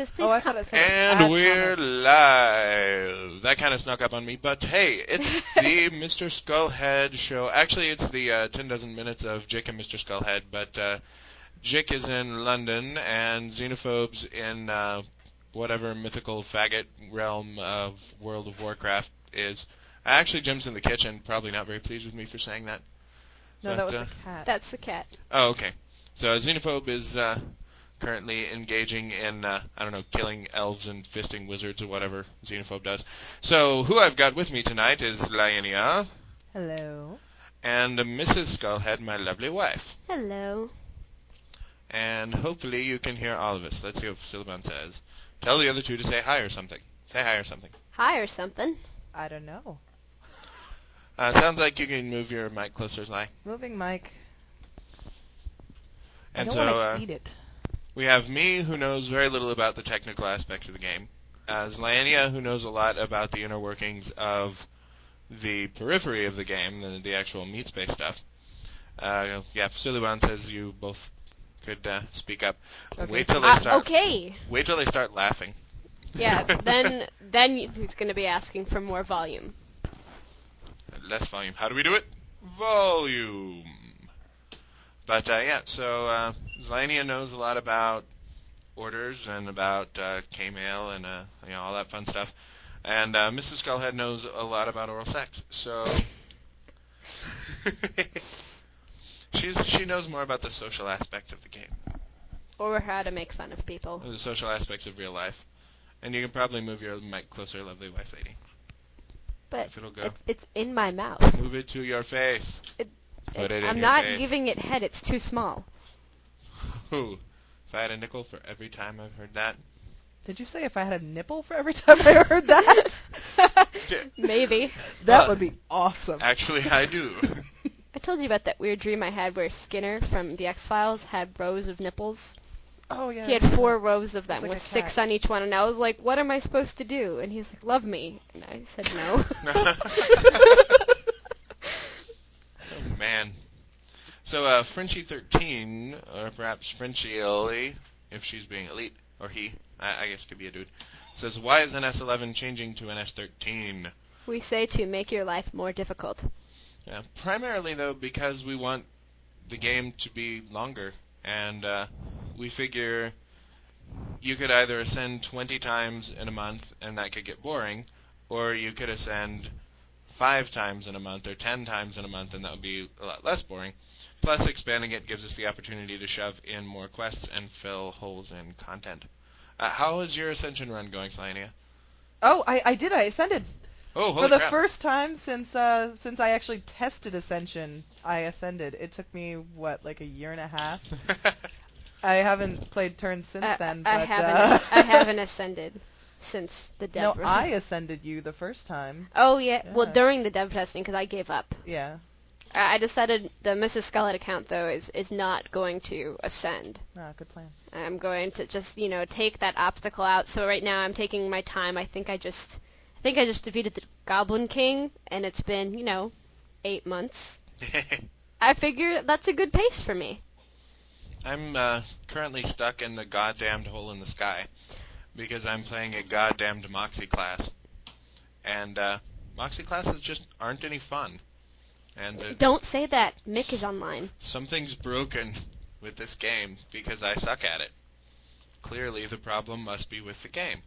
says, please Oh, I thought it said And add we're comment. live. That kind of snuck up on me, but hey, it's the Mr. Skullhead show. Actually, it's the 10 dozen minutes of Jick and Mr. Skullhead, but Jick is in London, and Xenophobes in whatever mythical faggot realm of World of Warcraft is. Actually, Jim's in the kitchen, probably not very pleased with me for saying that. No, But, that was the cat. That's the cat. Oh, okay. So Xenophobe is currently engaging in, I don't know, killing elves and fisting wizards or whatever Xenophobe does. So who I've got with me tonight is Laenia Hello. and Mrs. Skullhead, my lovely wife. Hello. And hopefully you can hear all of us. Let's see what Faciliban says. Tell the other two to say hi or something. Say hi or something. Hi or something. I don't know. Sounds like you can move your mic closer, Lai. Moving mic. I And don't so want to eat it. we have me, who knows very little about the technical aspects of the game. Laenia, who knows a lot about the inner workings of the periphery of the game, the actual meat space stuff. Faciliban says you both could speak up. Okay. Wait till they start. Okay. Wait till they start laughing. Yeah, then who's going to be asking for more volume? Less volume. How do we do it? Volume. But so Zlania knows a lot about orders and about K-mail and all that fun stuff. And Mrs. Skullhead knows a lot about oral sex. So she knows more about the social aspects of the game, Or how to make fun of people. or the social aspects of real life. And you can probably move your mic closer, lovely wife lady. But If it'll go. it's in my mouth. Move it to your face. Put it in I'm your not face. giving it head, it's too small. Ooh, if I had a nickel for every time I've heard that. Did you say if I had a nipple for every time I heard that? Maybe. That would be awesome. Actually, I do. I told you about that weird dream I had where Skinner from the X-Files had rows of nipples. Oh, yeah. He had 4 rows of them like with a 6 cat. on each one, and I was like, what am I supposed to do? And he's like, love me. And I said no. Oh, man. So, Frenchie13, or perhaps Frenchie Ellie, if she's being elite, or he, I guess could be a dude, says, why is an S11 changing to an S13? We say to make your life more difficult. Yeah, primarily, though, because we want the game to be longer, and we figure you could either ascend 20 times in a month, and that could get boring, or you could ascend 5 times in a month, or 10 times in a month, and that would be a lot less boring. Plus, expanding it gives us the opportunity to shove in more quests and fill holes in content. How is your Ascension run going, Slania? Oh, I did. I ascended. Oh, For holy the crap. first time since I actually tested Ascension, I ascended. It took me, like a year and a half? I haven't played turns since then, but... I haven't ascended since the dev No, run. I ascended you the first time. Oh, yeah. Well, Yeah. during the dev testing, because I gave up. Yeah. I decided the Mrs. Scarlet account, though, is not going to ascend. Ah, good plan. I'm going to just, take that obstacle out. So right now I'm taking my time. I think I just defeated the Goblin King, and it's been, 8 months. I figure that's a good pace for me. I'm currently stuck in the goddamned hole in the sky because I'm playing a goddamned Moxie class. And Moxie classes just aren't any fun. And Don't say that. Mick is online. something's broken with this game because I suck at it. Clearly the problem must be with the game.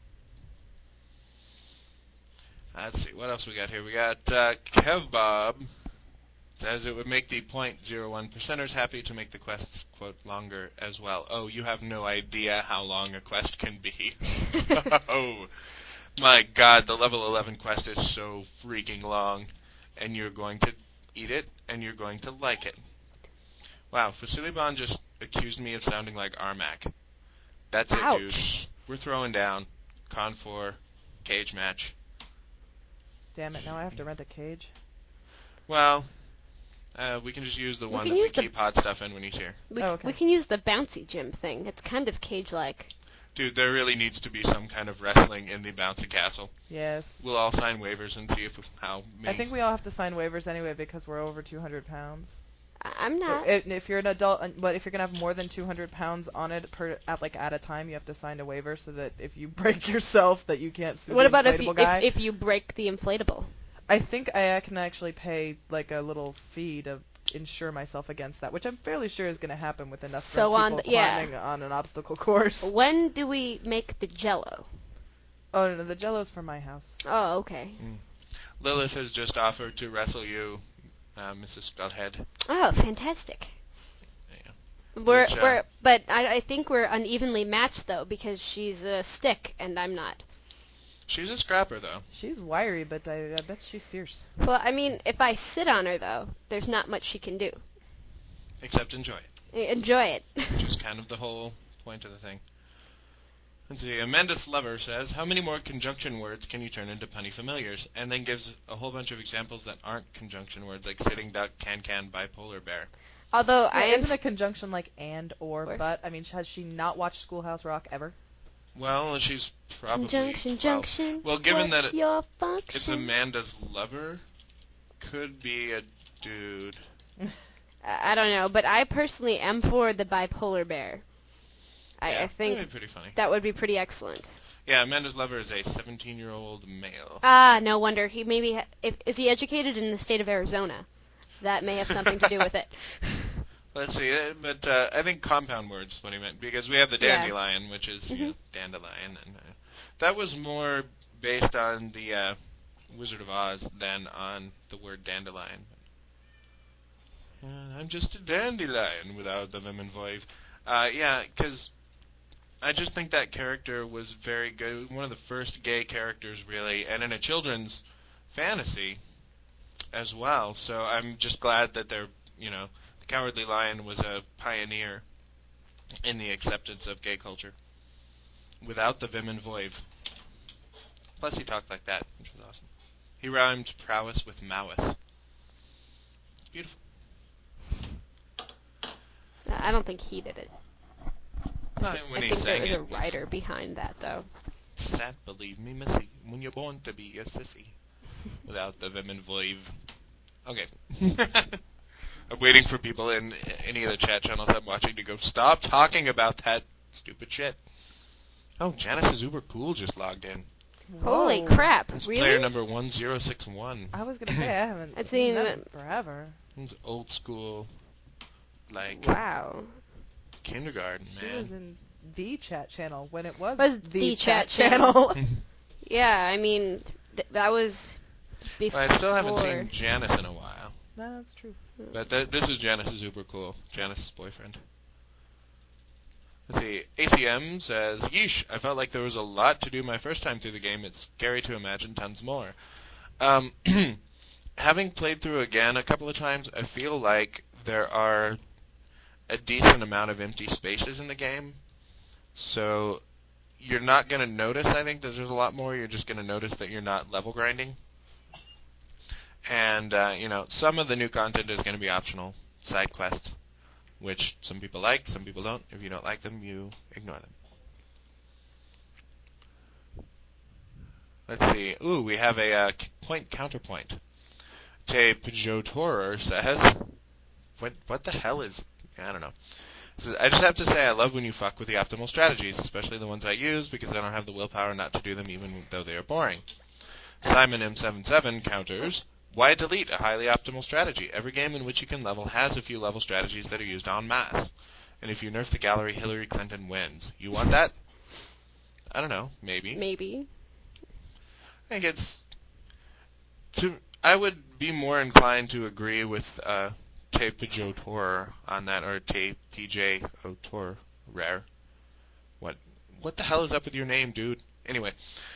Let's see, what else we got here? We got KevBob says it would make the 0.01 percenters happy to make the quests, quote, longer as well. Oh, you have no idea how long a quest can be. Oh, my God, the level 11 quest is so freaking long, and you're going to eat it, and you're going to like it. Wow, Faciliban just accused me of sounding like Armac. That's it, dude. Ouch. We're throwing down. Con 4, cage match. Damn it, now I have to rent a cage. Well, we can just use the one can that we use the- keep hot stuff in when he's here. Okay. We can use the bouncy gym thing. It's kind of cage-like. Dude, there really needs to be some kind of wrestling in the bouncy castle. Yes. We'll all sign waivers and see how many. I think we all have to sign waivers anyway because we're over 200 pounds. I'm not. If you're an adult, but if you're gonna have more than 200 pounds on it at a time, you have to sign a waiver so that if you break yourself, that you can't sue What the about inflatable guy. if you break the inflatable? I think I can actually pay like a little fee to insure myself against that, which I'm fairly sure is going to happen with enough So people climbing on an obstacle course. When do we make the Jello? Oh no, the Jello's for my house. Oh, okay. Lilith has just offered to wrestle you, Mrs. Skullhead. Oh, fantastic. Yeah. But I think we're unevenly matched though because she's a stick and I'm not. She's a scrapper though. She's wiry, but I bet she's fierce. Well, I mean, if I sit on her though, there's not much she can do. Except enjoy it. Enjoy it. Which is kind of the whole point of the thing. Let's see, Amanda Slover says, how many more conjunction words can you turn into punny familiars? And then gives a whole bunch of examples that aren't conjunction words, like sitting duck, can, bipolar bear. Although isn't a conjunction like and or but? I mean, has she not watched Schoolhouse Rock ever? Well, she's probably Conjunction. Well, given what's that your function? it's Amanda's lover, could be a dude. I don't know, but I personally am for the bipolar bear. I think that'd be pretty funny. That would be pretty excellent. Yeah, Amanda's lover is a 17-year-old male. Ah, no wonder. He maybe is he educated in the state of Arizona? That may have something to do with it. Let's see, but I think compound words is what he meant, because we have the dandelion, which is dandelion, and that was more based on the Wizard of Oz than on the word dandelion. I'm just a dandelion without the lemon voice. Yeah, because I just think that character was very good. One of the first gay characters, really, and in a children's fantasy as well. So I'm just glad that the Cowardly Lion was a pioneer in the acceptance of gay culture without the vim and voive. Plus he talked like that, which was awesome. He rhymed prowess with malice. Beautiful. I don't think he did it. When I he think sang there was it, a writer behind that, though. Sad, believe me, missy, when you're born to be a sissy. Without the vim and voive. Okay. I'm waiting for people in any of the chat channels I'm watching to go, stop talking about that stupid shit. Oh, Janice is uber cool just logged in. Holy crap, It's really? player number 1061. I was going to say, I haven't seen that in forever. It's old school, like, wow. kindergarten, man. She was in the chat channel when it was the chat channel. Yeah, I mean, that was before. Well, I still haven't seen Janice in a while. No, that's true. But this is Janice's uber cool. Janice's boyfriend. Let's see. ACM says, yeesh, I felt like there was a lot to do my first time through the game. It's scary to imagine tons more. Having played through again a couple of times, I feel like there are a decent amount of empty spaces in the game. So you're not going to notice, I think, that there's a lot more. You're just going to notice that you're not level grinding. And, some of the new content is going to be optional side quests, which some people like, some people don't. If you don't like them, you ignore them. Let's see. Ooh, we have a point-counterpoint. Te Pjotorer says, what the hell is, I don't know. Says, I just have to say I love when you fuck with the optimal strategies, especially the ones I use, because I don't have the willpower not to do them even though they are boring. Simon M77 counters, why delete a highly optimal strategy? Every game in which you can level has a few level strategies that are used en masse. And if you nerf the gallery, Hillary Clinton wins. You want that? I don't know. Maybe. Maybe. I think I would be more inclined to agree with Te Pjotorer on that, or Te PJ Otor Rare. What the hell is up with your name, dude? Anyway,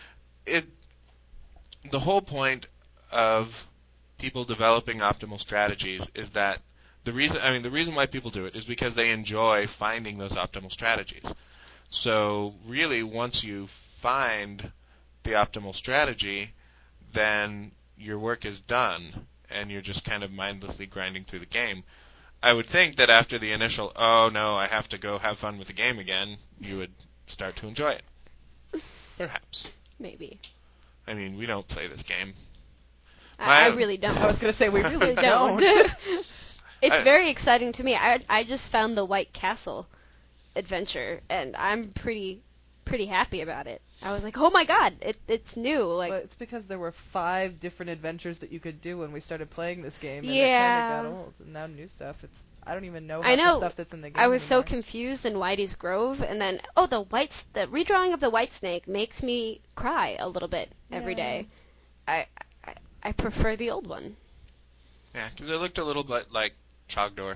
the whole point of people developing optimal strategies is that the reason why people do it is because they enjoy finding those optimal strategies. So really, once you find the optimal strategy, then your work is done, and you're just kind of mindlessly grinding through the game. I would think that after the initial, oh no, I have to go have fun with the game again, you would start to enjoy it. Perhaps. Maybe. I mean, we don't play this game. I really don't. I was going to say, we really don't. It's very exciting to me. I just found the White Castle adventure, and I'm pretty happy about it. I was like, oh my god, it's new. Like, but it's because there were 5 different adventures that you could do when we started playing this game, and Yeah. it kind of got old. And now new stuff, I don't even know I half know. the stuff that's in the game I was so anymore. confused in Whitey's Grove, and then the redrawing of the White Snake makes me cry a little bit every day. I prefer the old one. Yeah, because it looked a little bit like Chogdor.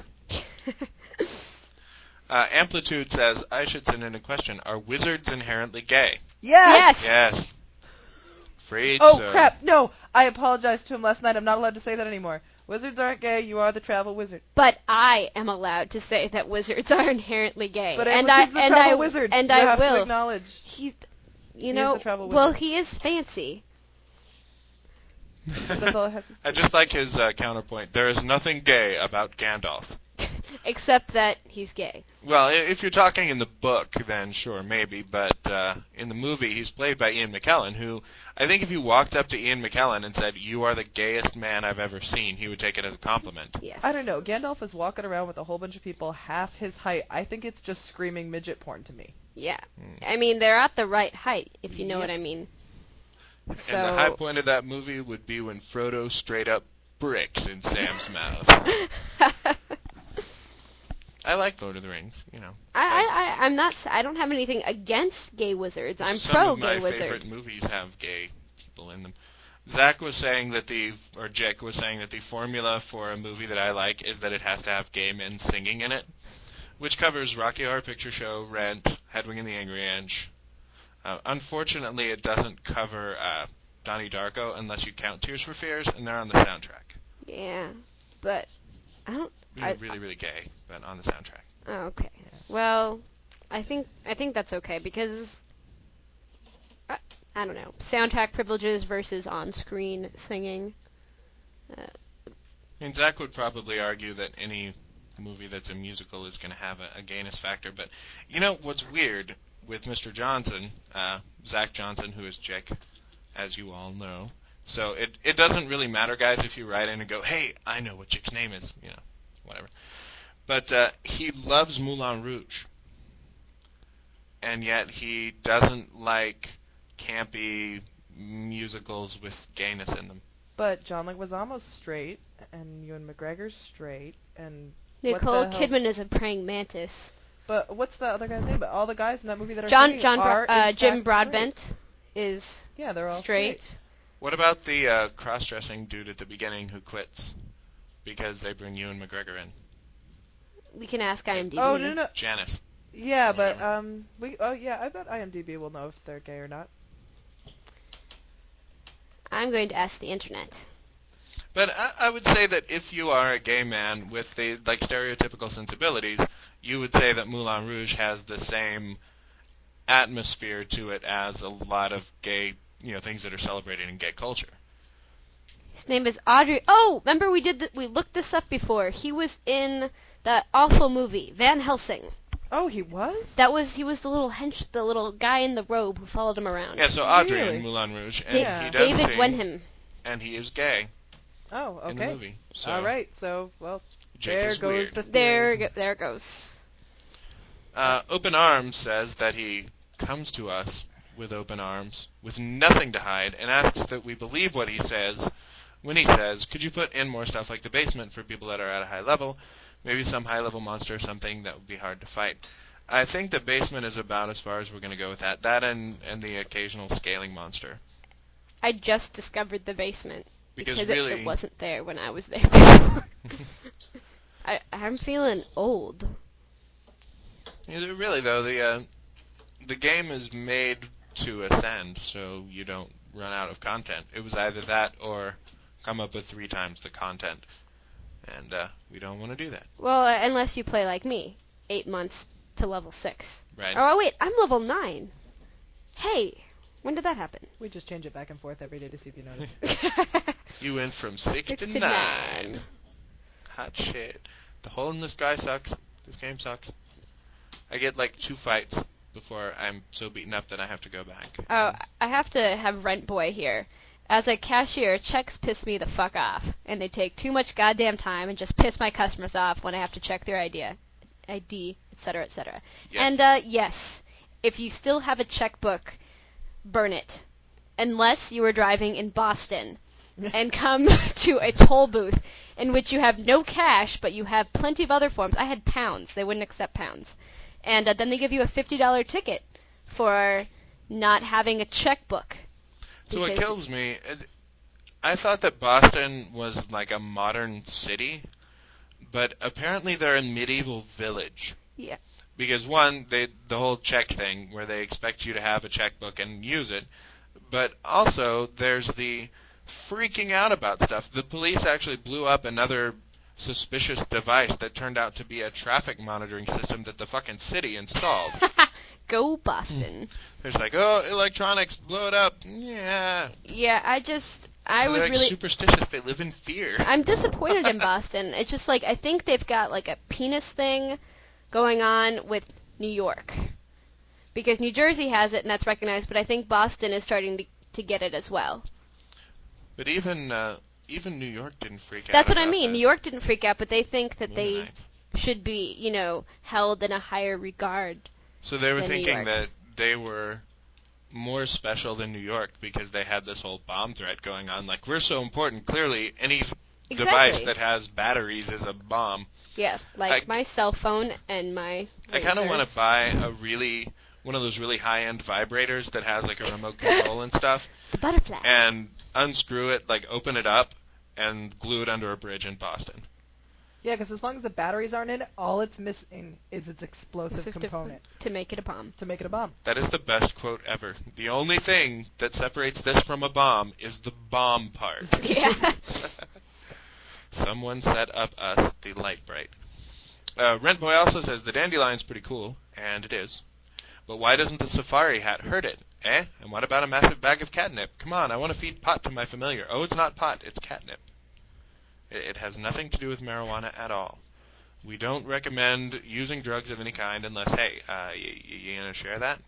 Amplitude says, I should send in a question. Are wizards inherently gay? Yes! Yes. Afraid Oh, so. crap. No, I apologized to him last night. I'm not allowed to say that anymore. Wizards aren't gay. You are the travel wizard. But I am allowed to say that wizards are inherently gay. But and Amplitude's the I travel wizard. And you I have will. to acknowledge. He is the travel well, wizard. he is fancy. That's all I have to say. I just like his counterpoint. There is nothing gay about Gandalf. Except that he's gay. Well, if you're talking in the book, then sure, maybe. But in the movie, he's played by Ian McKellen, who I think if you walked up to Ian McKellen and said, you are the gayest man I've ever seen, he would take it as a compliment. Yes. I don't know. Gandalf is walking around with a whole bunch of people half his height. I think it's just screaming midget porn to me. Yeah. I mean, they're at the right height, if you know what Yep. I mean. So... And the high point of that movie would be when Frodo straight up bricks in Sam's mouth. I like Lord of the Rings, you know. I'm not. I don't have anything against gay wizards. I'm Some pro of my gay wizard. favorite movies have gay people in them. Jake was saying that the formula for a movie that I like is that it has to have gay men singing in it, which covers Rocky Horror Picture Show, Rent, Hedwig and the Angry Inch. Unfortunately, it doesn't cover Donnie Darko unless you count Tears for Fears, and they're on the soundtrack. Yeah, but I don't. Really, really gay, but on the soundtrack. Oh, okay. Well, I think that's okay because I don't know, soundtrack privileges versus on-screen singing. And Zach would probably argue that any movie that's a musical is going to have a gayness factor, but you know what's weird with Mr. Johnson, Zach Johnson, who is Jake, as you all know. So it doesn't really matter, guys, if you write in and go, hey, I know what Jake's name is, you know, whatever. But he loves Moulin Rouge, and yet he doesn't like campy musicals with gayness in them. But John Leguizamo's straight, and Ewan McGregor's straight, and Nicole Kidman is a praying mantis. But what's the other guy's name? But all the guys in that movie that are Jim singing are in fact Broadbent straight. is they're all straight. What about the cross-dressing dude at the beginning who quits because they bring Ewan McGregor in? We can ask IMDb. Oh no. Janice. Yeah, but Whatever. I bet IMDb will know if they're gay or not. I'm going to ask the internet. But I would say that if you are a gay man with the stereotypical sensibilities, you would say that Moulin Rouge has the same atmosphere to it as a lot of gay, things that are celebrated in gay culture. His name is Audrey. Oh, remember we looked this up before. He was in that awful movie Van Helsing. Oh, he was? He was the little guy in the robe who followed him around. Yeah, so Audrey Really? in Moulin Rouge, and he does David sing, Wenham. and he is gay Oh, okay. in the movie. So All right, so Jake there is goes weird. the theory. There it goes. Open Arms says that he comes to us with open arms, with nothing to hide, and asks that we believe what he says when he says, could you put in more stuff like the basement for people that are at a high level? Maybe some high-level monster or something that would be hard to fight. I think the basement is about as far as we're going to go with that. That and the occasional scaling monster. I just discovered the basement because really, it wasn't there when I was there before. I'm feeling old. Really, though, the game is made to ascend, so you don't run out of content. It was either that or come up with 3 times the content, and we don't want to do that. Well, unless you play like me, 8 months to level 6. Right. Oh, wait, I'm level 9. Hey, when did that happen? We just change it back and forth every day to see if you notice. You went from 6 to 9. Hot shit. The hole in the sky sucks. This game sucks. I get 2 fights before I'm so beaten up that I have to go back. Oh, I have to have Rent Boy here. As a cashier, checks piss me the fuck off, and they take too much goddamn time and just piss my customers off when I have to check their ID, etc., etc. Yes. And yes, if you still have a checkbook, burn it. Unless you were driving in Boston and come to a toll booth in which you have no cash, but you have plenty of other forms. I had pounds. They wouldn't accept pounds. And then they give you a $50 ticket for not having a checkbook. So what kills me, I thought that Boston was like a modern city, but apparently they're a medieval village. Yeah. Because one, the whole check thing, where they expect you to have a checkbook and use it, but also there's the freaking out about stuff. The police actually blew up another suspicious device that turned out to be a traffic monitoring system that the fucking city installed. Go Boston. There's like, oh, electronics, blow it up. Yeah. Yeah, I So was they're like really superstitious. They live in fear. I'm disappointed in Boston. It's just like I think they've got like a penis thing going on with New York. Because New Jersey has it and that's recognized, but I think Boston is starting to get it as well. But even New York didn't freak out. That's what I about mean. the New York didn't freak out, but they think that they Mennonites. should be, held in a higher regard. So they were than New thinking York. that they were more special than New York because they had this whole bomb threat going on. Like, we're so important. Clearly, any device that has batteries is a bomb. Yeah, like my cell phone and my I kind of razor. want to buy one of those really high-end vibrators that has like a remote control and stuff, The butterfly. and unscrew it, like open it up, and glue it under a bridge in Boston. Yeah, because as long as the batteries aren't in it, all it's missing is its explosive component To make it a bomb. to make it a bomb. That is the best quote ever. The only thing that separates this from a bomb is the bomb part. Yeah. Someone set up us the light bright. Rentboy also says the dandelion's pretty cool, and it is. But why doesn't the safari hat hurt it? And what about a massive bag of catnip? Come on, I want to feed pot to my familiar. Oh, it's not pot, it's catnip. It has nothing to do with marijuana at all. We don't recommend using drugs of any kind unless, hey, you gonna share that?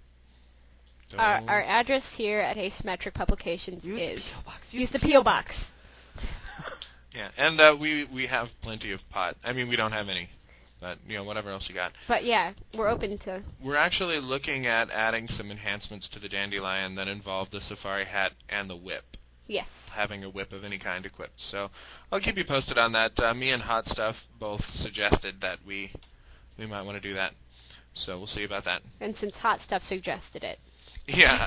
Our address here at Asymmetric Publications Use is... the P.O. box. Use the P.O. Box. Yeah, and we have plenty of pot. I mean, we don't have any, but, whatever else you got. But yeah, we're open to... We're actually looking at adding some enhancements to the dandelion that involve the safari hat and the whip. Yes. Having a whip of any kind equipped. So I'll keep you posted on that. Me and Hot Stuff both suggested that we might want to do that. So we'll see about that. And since Hot Stuff suggested it. Yeah.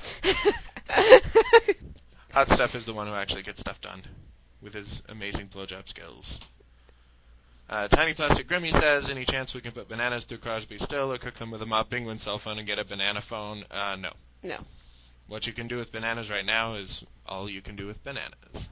Hot Stuff is the one who actually gets stuff done with his amazing blowjob skills. Tiny Plastic Grimmy says, any chance we can put bananas through Crosby Still or cook them with a Mop Penguin cell phone and get a banana phone? No. No. What you can do with bananas right now is all you can do with bananas.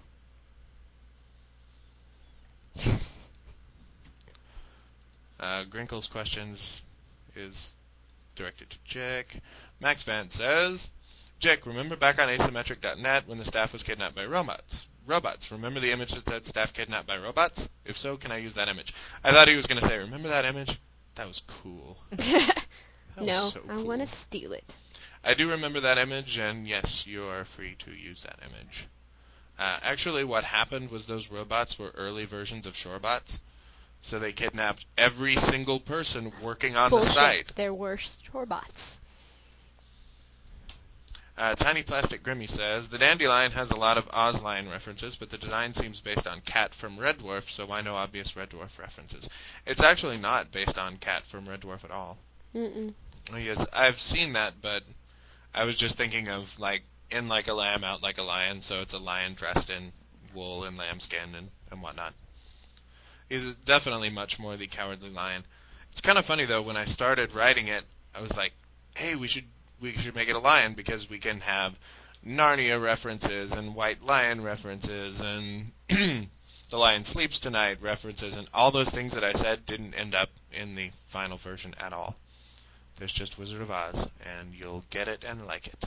Grinkle's questions is directed to Jake. Max Vance says, Jake, remember back on asymmetric.net when the staff was kidnapped by robots? Remember the image that said staff kidnapped by robots? If so, can I use that image? I thought he was going to say, remember that image? That was cool. That was No, so I cool. want to steal it. I do remember that image, and yes, you are free to use that image. Actually, what happened was those robots were early versions of Shorebots, so they kidnapped every single person working on Bullshit. the site. They're worse robots. Tiny Plastic Grimmy says, the Dandelion has a lot of Ozline references, but the design seems based on Cat from Red Dwarf, so why no obvious Red Dwarf references? It's actually not based on Cat from Red Dwarf at all. Mm-mm. Yes, I've seen that, but I was just thinking of, like, in like a lamb, out like a lion, so it's a lion dressed in wool and lambskin and whatnot. He's definitely much more the Cowardly Lion. It's kind of funny, though, when I started writing it, I was like, hey, we should make it a lion because we can have Narnia references and White Lion references and The Lion Sleeps Tonight references, and all those things that I said didn't end up in the final version at all. There's just Wizard of Oz, and you'll get it and like it.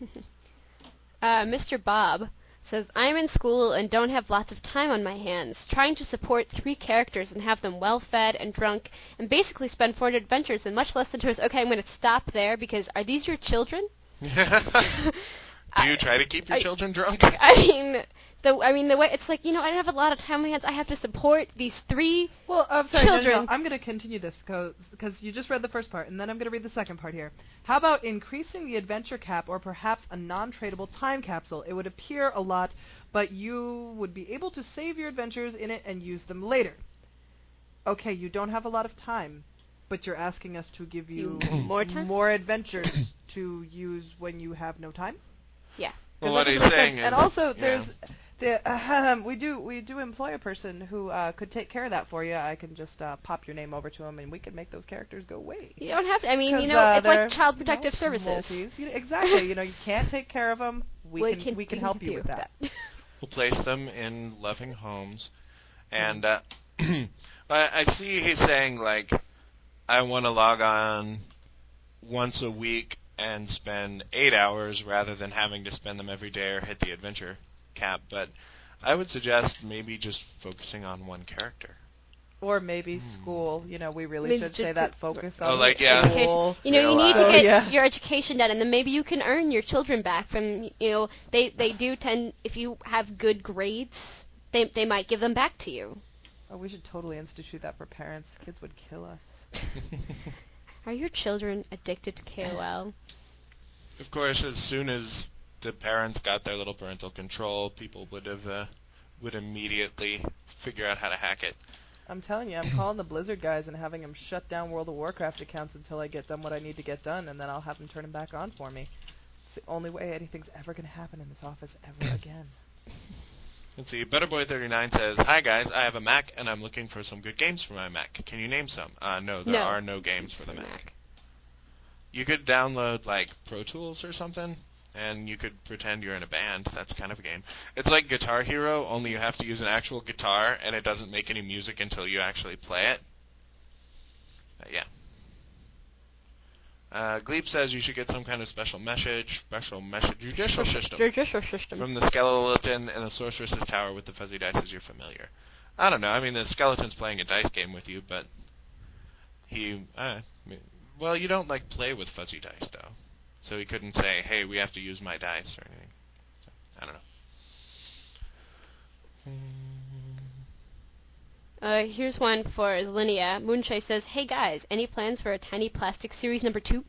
Mr. Bob says, I'm in school and don't have lots of time on my hands, trying to support 3 characters and have them well fed and drunk, and basically spend 400 adventures in much less than tours. Okay, I'm going to stop there, because are these your children? Do you try to keep your children drunk? I mean, the way it's like, I don't have a lot of time on my hands. I have to support these 3 Well, I'm sorry. children. No. I'm going to continue this because you just read the first part, and then I'm going to read the second part here. How about increasing the adventure cap or perhaps a non-tradable time capsule? It would appear a lot, but you would be able to save your adventures in it and use them later. Okay, you don't have a lot of time, but you're asking us to give you more time? more adventures to use when you have no time? Yeah. Well, what he's saying is... And also, there's... we do employ a person who could take care of that for you. I can just pop your name over to him, and we can make those characters go away. You don't have to. I mean, it's like Child Protective Services. Exactly. You can't take care of them. We can help you with that. We'll place them in loving homes, and I see he's saying like, I want to log on once a week and spend 8 hours rather than having to spend them every day or hit the adventure cap, but I would suggest maybe just focusing on one character. Or maybe school. We really should say that focus on education. You need to get your education done, and then maybe you can earn your children back from, they do tend, if you have good grades, they might give them back to you. Oh, we should totally institute that for parents. Kids would kill us. Are your children addicted to KOL? Of course, as soon as the parents got their little parental control, people would immediately figure out how to hack it. I'm telling you, I'm calling the Blizzard guys and having them shut down World of Warcraft accounts until I get done what I need to get done, and then I'll have them turn them back on for me. It's the only way anything's ever going to happen in this office ever again. Let's see. Betterboy39 says, "Hi guys, I have a Mac and I'm looking for some good games for my Mac. Can you name some?" No, there are no games for the Mac. You could download like Pro Tools or something, and you could pretend you're in a band. That's kind of a game. It's like Guitar Hero, only you have to use an actual guitar, and it doesn't make any music until you actually play it. Yeah. Gleep says you should get some kind of special message, judicial system from the skeleton in the sorceress's tower with the fuzzy dice as you're familiar. I don't know. I mean, the skeleton's playing a dice game with you, but well, you don't play with fuzzy dice though, so he couldn't say, "Hey, we have to use my dice" or anything. So, I don't know. Here's one for Linnea. Moonshine says, "Hey guys, any plans for a Tiny Plastic Series number 2?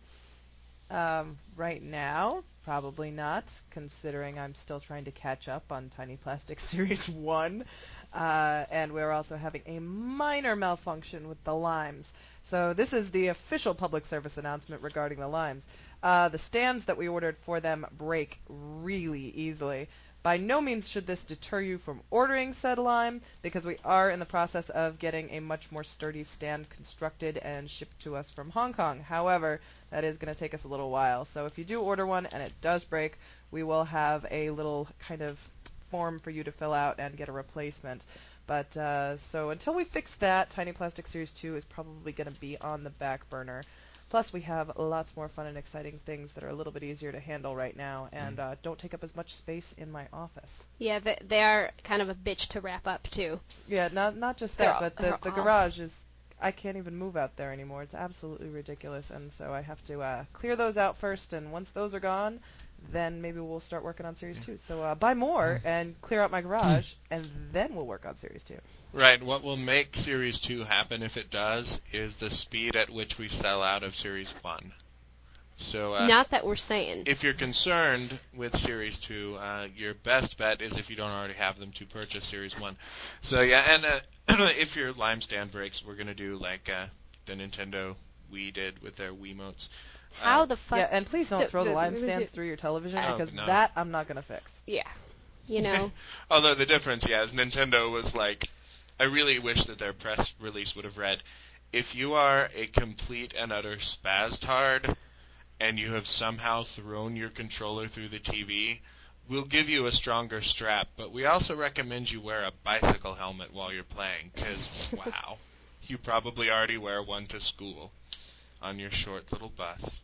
Right now, probably not, considering I'm still trying to catch up on Tiny Plastic Series 1. And we're also having a minor malfunction with the limes. So this is the official public service announcement regarding the limes. The stands that we ordered for them break really easily. By no means should this deter you from ordering said lime, because we are in the process of getting a much more sturdy stand constructed and shipped to us from Hong Kong. However, that is going to take us a little while. So if you do order one and it does break, we will have a little kind of form for you to fill out and get a replacement. But so until we fix that, Tiny Plastic Series 2 is probably going to be on the back burner. Plus, we have lots more fun and exciting things that are a little bit easier to handle right now and don't take up as much space in my office. Yeah, they are kind of a bitch to wrap up, too. Yeah, not just that, but the garage is... I can't even move out there anymore. It's absolutely ridiculous, and so I have to clear those out first, and once those are gone, then maybe we'll start working on Series 2. So buy more and clear out my garage, and then we'll work on Series 2. Right. What will make Series 2 happen if it does is the speed at which we sell out of Series 1. So not that we're saying. If you're concerned with Series 2, your best bet is if you don't already have them to purchase Series 1. So yeah, and if your lime stand breaks, we're going to do like the Nintendo Wii did with their Wiimotes. How the fuck? Yeah, and please don't throw the lime stands through your television because that I'm not going to fix. Yeah. You know. Although the difference, is Nintendo was like, I really wish that their press release would have read, if you are a complete and utter spaz-tard and you have somehow thrown your controller through the TV, we'll give you a stronger strap, but we also recommend you wear a bicycle helmet while you're playing, because, wow, you probably already wear one to school on your short little bus.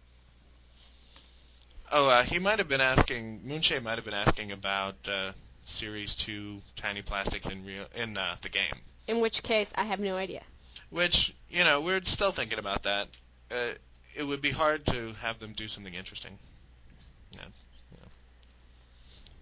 Oh, he might have been asking, Moonshay might have been asking about Series 2 Tiny Plastics in the game. In which case, I have no idea. Which, we're still thinking about that. It would be hard to have them do something interesting.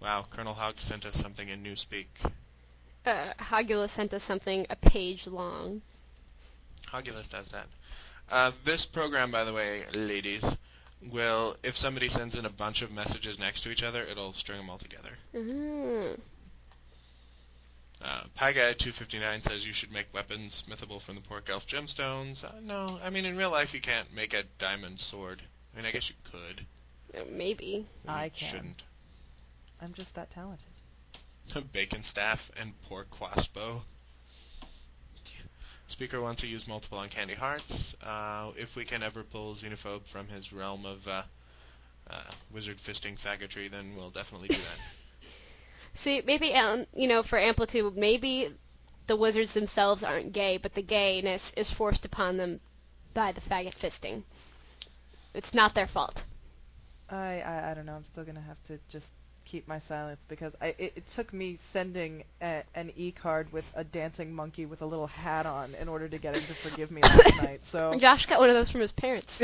Wow, Colonel Hogg sent us something in Newspeak. Hogula sent us something a page long. Hogulus does that. This program, by the way, ladies, will, if somebody sends in a bunch of messages next to each other, it'll string them all together. Mm-hmm. PyGuy259 says you should make weapons smithable from the Pork Elf gemstones. No, I mean, in real life you can't make a diamond sword. I mean, I guess you could. Maybe. I can. Shouldn't. I'm just that talented. Bacon staff and pork quaspo. Speaker wants to use multiple uncanny hearts. If we can ever pull Xenophobe from his realm of wizard fisting faggotry, then we'll definitely do that. See, maybe, for Amplitude, maybe the wizards themselves aren't gay, but the gayness is forced upon them by the faggot fisting. It's not their fault. I don't know. I'm still going to have to just keep my silence because it took me sending an e-card with a dancing monkey with a little hat on in order to get him to forgive me last night. So Josh got one of those from his parents.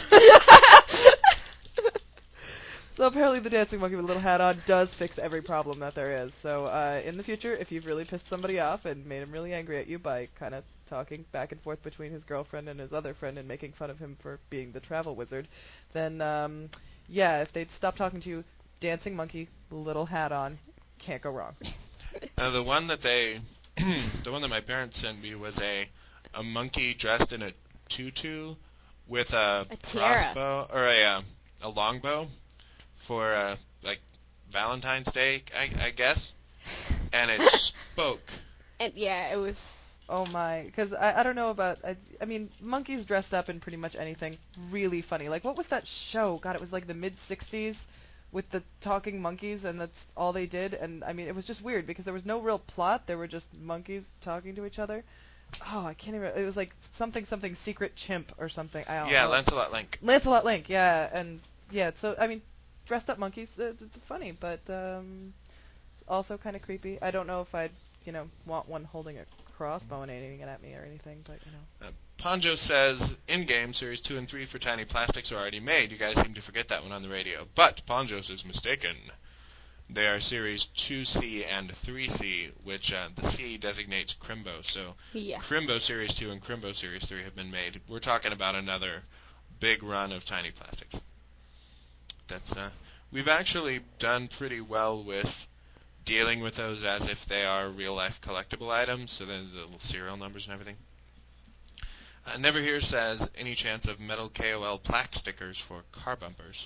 So apparently the dancing monkey with a little hat on does fix every problem that there is. So in the future, if you've really pissed somebody off and made him really angry at you by kind of talking back and forth between his girlfriend and his other friend and making fun of him for being the travel wizard, then if they'd stop talking to you, dancing monkey, little hat on, can't go wrong. The one that my parents sent me was a monkey dressed in a tutu with a crossbow or a longbow for like Valentine's Day, I guess, and it spoke. And yeah, it was. Oh my, because I don't know about, I mean, monkeys dressed up in pretty much anything really funny. Like, what was that show? God, it was like the mid-60s with the talking monkeys, and that's all they did. And, I mean, it was just weird because there was no real plot. There were just monkeys talking to each other. Oh, I can't even, it was like something secret chimp or something. I don't know. Lancelot Link. Lancelot Link, yeah. And, yeah, so, I mean, dressed up monkeys, it's funny, but it's also kind of creepy. I don't know if I'd, want one holding a crossbow and aiming it at me or anything, but Ponjo says, in-game, Series 2 and 3 for Tiny Plastics are already made. You guys seem to forget that one on the radio. But Ponjos is mistaken. They are Series 2C and 3C, which the C designates Crimbo. So yeah. Crimbo Series 2 and Crimbo Series 3 have been made. We're talking about another big run of Tiny Plastics. That's we've actually done pretty well with dealing with those as if they are real-life collectible items, so there's the little serial numbers and everything. Never Here says, any chance of metal KOL plaque stickers for car bumpers?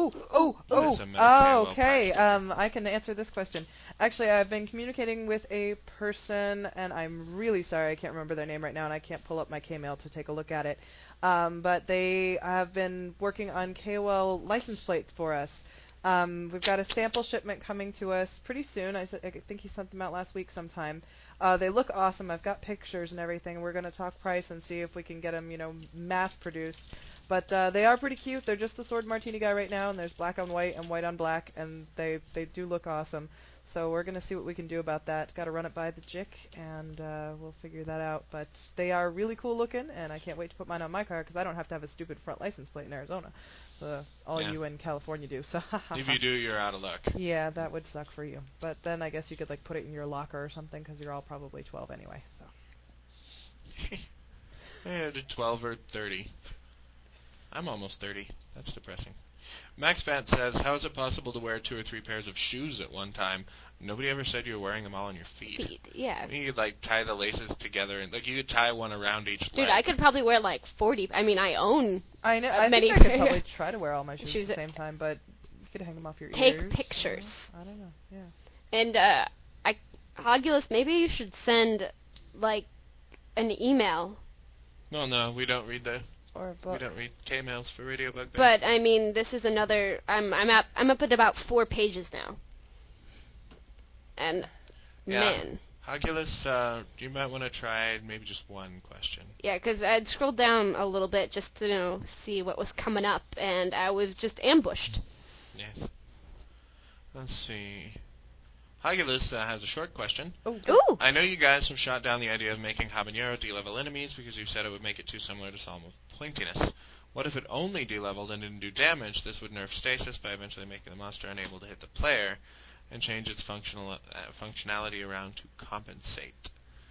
Okay. I can answer this question. Actually, I've been communicating with a person, and I'm really sorry I can't remember their name right now, and I can't pull up my K-mail to take a look at it. But they have been working on KOL license plates for us. We've got a sample shipment coming to us pretty soon. I think he sent them out last week sometime. They look awesome. I've got pictures and everything. We're going to talk price and see if we can get them, mass-produced. But they are pretty cute. They're just the Sword Martini guy right now, and there's black on white and white on black, and they do look awesome. So we're going to see what we can do about that. Got to run it by the JIC, and we'll figure that out. But they are really cool looking, and I can't wait to put mine on my car because I don't have to have a stupid front license plate in Arizona. You in California do. So if you do, you're out of luck. Yeah, that would suck for you. But then I guess you could put it in your locker or something because you're all probably 12 anyway. So. Yeah, 12 or 30. I'm almost 30. That's depressing. Max Fant says, how is it possible to wear 2 or 3 pairs of shoes at one time? Nobody ever said you were wearing them all on your feet. Yeah. You could, tie the laces together, and, you could tie one around each leg. Dude, I could probably wear, 40. I mean, I own many. I think I could probably try to wear all my shoes at the same time, but you could hang them off your ears. Take pictures. I don't know, yeah. And, Hogulus, maybe you should send, an email. No, we don't read or a book. We don't read K-mails for Radio Bugbear. But I mean, this is another. I'm up at about 4 pages now. And man, Hogulus, you might want to try maybe just one question. Yeah, because I'd scrolled down a little bit just to see what was coming up, and I was just ambushed. Yes. Let's see. Hogulus has a short question. Ooh! I know you guys have shot down the idea of making Habanero D-level enemies because you said it would make it too similar to Solemn Pointiness. What if it only D-leveled and didn't do damage? This would nerf stasis by eventually making the monster unable to hit the player. and change its functionality around to compensate.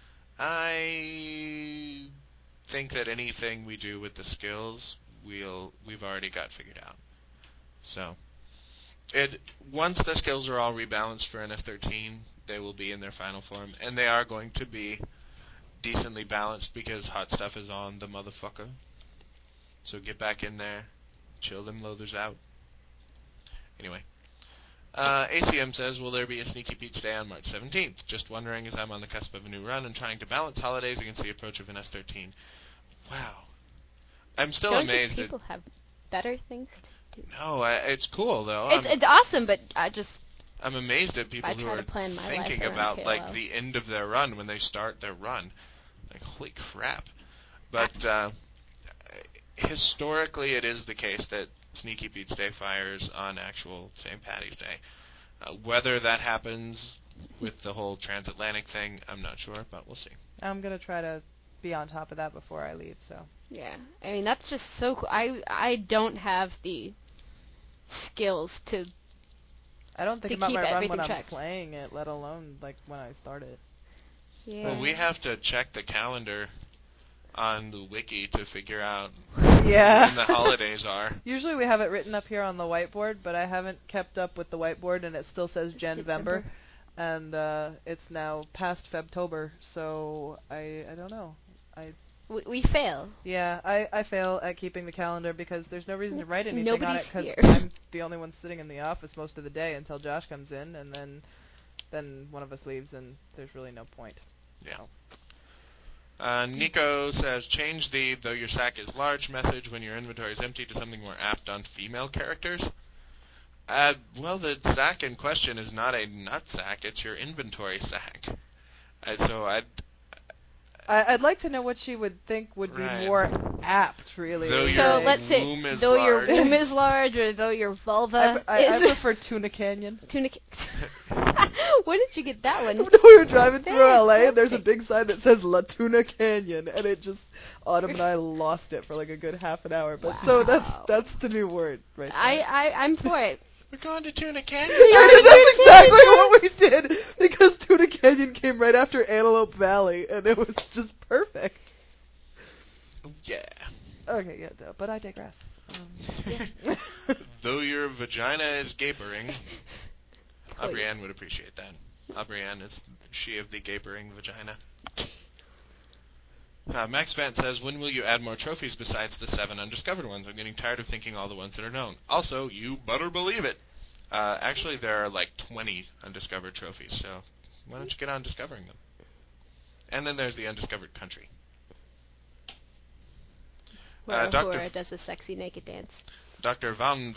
I think that anything we do with the skills, we've already got figured out. So, once the skills are all rebalanced for NS13, they will be in their final form, and they are going to be decently balanced because hot stuff is on the motherfucker. So get back in there, chill them loathers out. Anyway, ACM says, will there be a Sneaky Pete's Day on March 17th? Just wondering, as I'm on the cusp of a new run and trying to balance holidays against the approach of NS13. Wow. I'm still Don't amazed. Don't people have better things to do? No, it's cool, though. It's awesome, but I'm amazed at people who are thinking about like the end of their run when they start their run. Like, holy crap. But historically, it is the case that Sneaky Pete's Day fires on actual St. Paddy's Day. Whether that happens with the whole transatlantic thing, I'm not sure, but we'll see. I'm going to try to be on top of that before I leave, so. Yeah, I mean, that's just so cool. I don't have the skills to I don't think to about keep my run everything when I'm checked. playing it, let alone like when I start it. Yeah. Well, we have to check the calendar on the wiki to figure out Yeah. when the holidays are. Usually we have it written up here on the whiteboard, but I haven't kept up with the whiteboard, and it still says Janvember, and it's now past Febtober, so I don't know. We fail. Yeah, I fail at keeping the calendar because there's no reason to write anything on it Nobody's because here. I'm the only one sitting in the office most of the day until Josh comes in, and then one of us leaves, and there's really no point. Yeah. Nico says, change the "though your sack is large" message when your inventory is empty to something more apt on female characters. Well, the sack in question is not a nut sack; it's your inventory sack. I'd like to know what she would think would be more apt, really. Though let's say, though your womb is large, or though your vulva is... I prefer Tuna Canyon. When did you get that one? We were driving through LA, and there's a big sign that says La Tuna Canyon, and it just, Autumn and I lost it for like a good half an hour. But so that's the new word right there. I'm for it. We're going to Tuna Canyon. That's exactly what we did, because Tuna Canyon came right after Antelope Valley, and it was just perfect. Yeah. Okay, yeah, but I digress. Yeah. Though your vagina is gapering, Aubrienne would appreciate that. Aubrienne is she of the gapering vagina. Max Vance says, when will you add more trophies besides the 7 undiscovered ones? I'm getting tired of thinking all the ones that are known. Also, you better believe it. Actually, there are like 20 undiscovered trophies, so why don't you get on discovering them? And then there's the undiscovered country. Where Ahura does a sexy naked dance. Dr. Van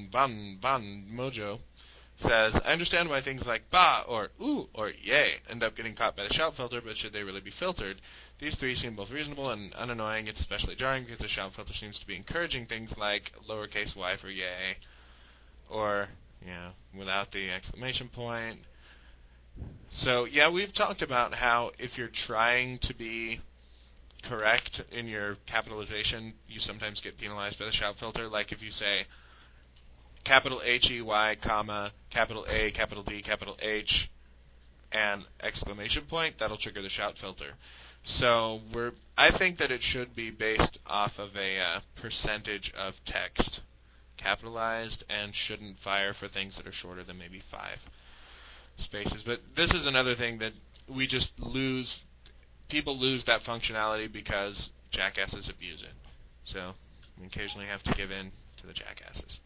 Mojo says, I understand why things like bah or ooh or yay end up getting caught by the shout filter, but should they really be filtered? These 3 seem both reasonable and unannoying. It's especially jarring because the shout filter seems to be encouraging things like lowercase y for yay, or, without the exclamation point. So, yeah, we've talked about how if you're trying to be correct in your capitalization, you sometimes get penalized by the shout filter. Like if you say capital H-E-Y, comma, capital A, capital D, capital H, and exclamation point, that'll trigger the shout filter. So I think that it should be based off of a percentage of text capitalized and shouldn't fire for things that are shorter than maybe 5 spaces. But this is another thing that we just lose. People lose that functionality because jackasses abuse it. So we occasionally have to give in to the jackasses.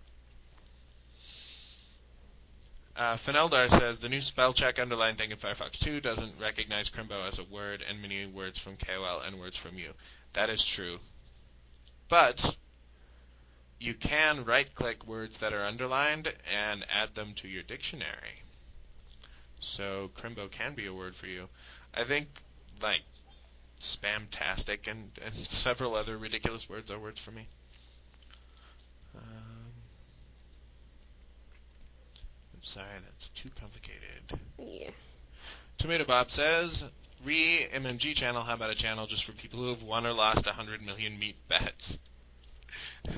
Feneldar says, the new spell check underline thing in Firefox 2 doesn't recognize Crimbo as a word, and many words from KOL and words from you. That is true. But you can right-click words that are underlined and add them to your dictionary. So Crimbo can be a word for you. I think, like, spamtastic and several other ridiculous words are words for me. Sorry, that's too complicated. Yeah. Tomato Bob says, MMG channel, how about a channel just for people who have won or lost 100 million meat bets?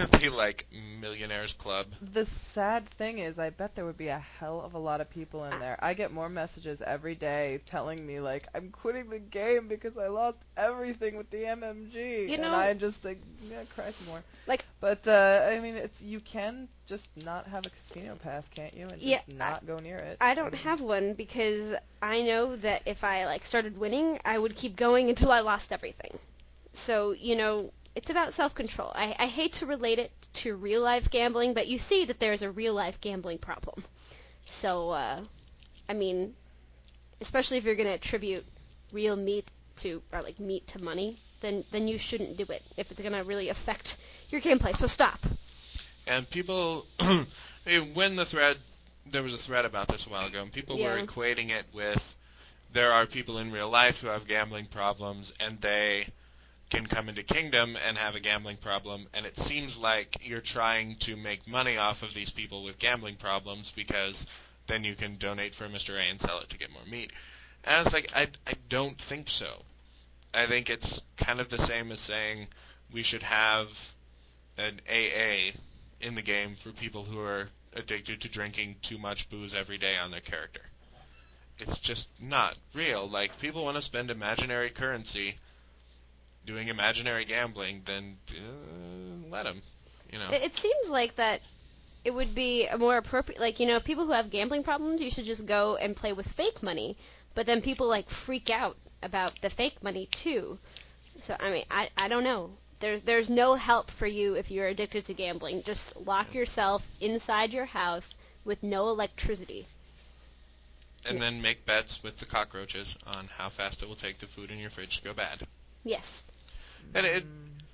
the, like, Millionaires Club. The sad thing is, I bet there would be a hell of a lot of people in there. I get more messages every day telling me, like, I'm quitting the game because I lost everything with the MMG. You know, and I just think, yeah, cry some more. like, But, I mean, you can just not have a casino pass, can't you? And yeah, just not go near it. I don't have one because I know that if I, like, started winning, I would keep going until I lost everything. So, you know, it's about self-control. I hate to relate it to real-life gambling, but you see that there's a real-life gambling problem. So, I mean, especially if you're going to attribute real meat to, or like meat to money, then you shouldn't do it if it's going to really affect your gameplay. So stop. And people, when there was a thread about this a while ago, and people were equating it with there are people in real life who have gambling problems, and they can come into Kingdom and have a gambling problem, and it seems like you're trying to make money off of these people with gambling problems because then you can donate for Mr. A and sell it to get more meat. And it's like, I don't think so. I think it's kind of the same as saying we should have an AA in the game for people who are addicted to drinking too much booze every day on their character. It's just not real. Like, people want to spend imaginary currency doing imaginary gambling, then let them, you know. It seems like that it would be a more appropriate, like, you know, people who have gambling problems, you should just go and play with fake money. But then people, like, freak out about the fake money, too. So, I mean, I don't know. There's no help for you if you're addicted to gambling. Just lock yourself inside your house with no electricity. And then make bets with the cockroaches on how fast it will take the food in your fridge to go bad. Yes. And it...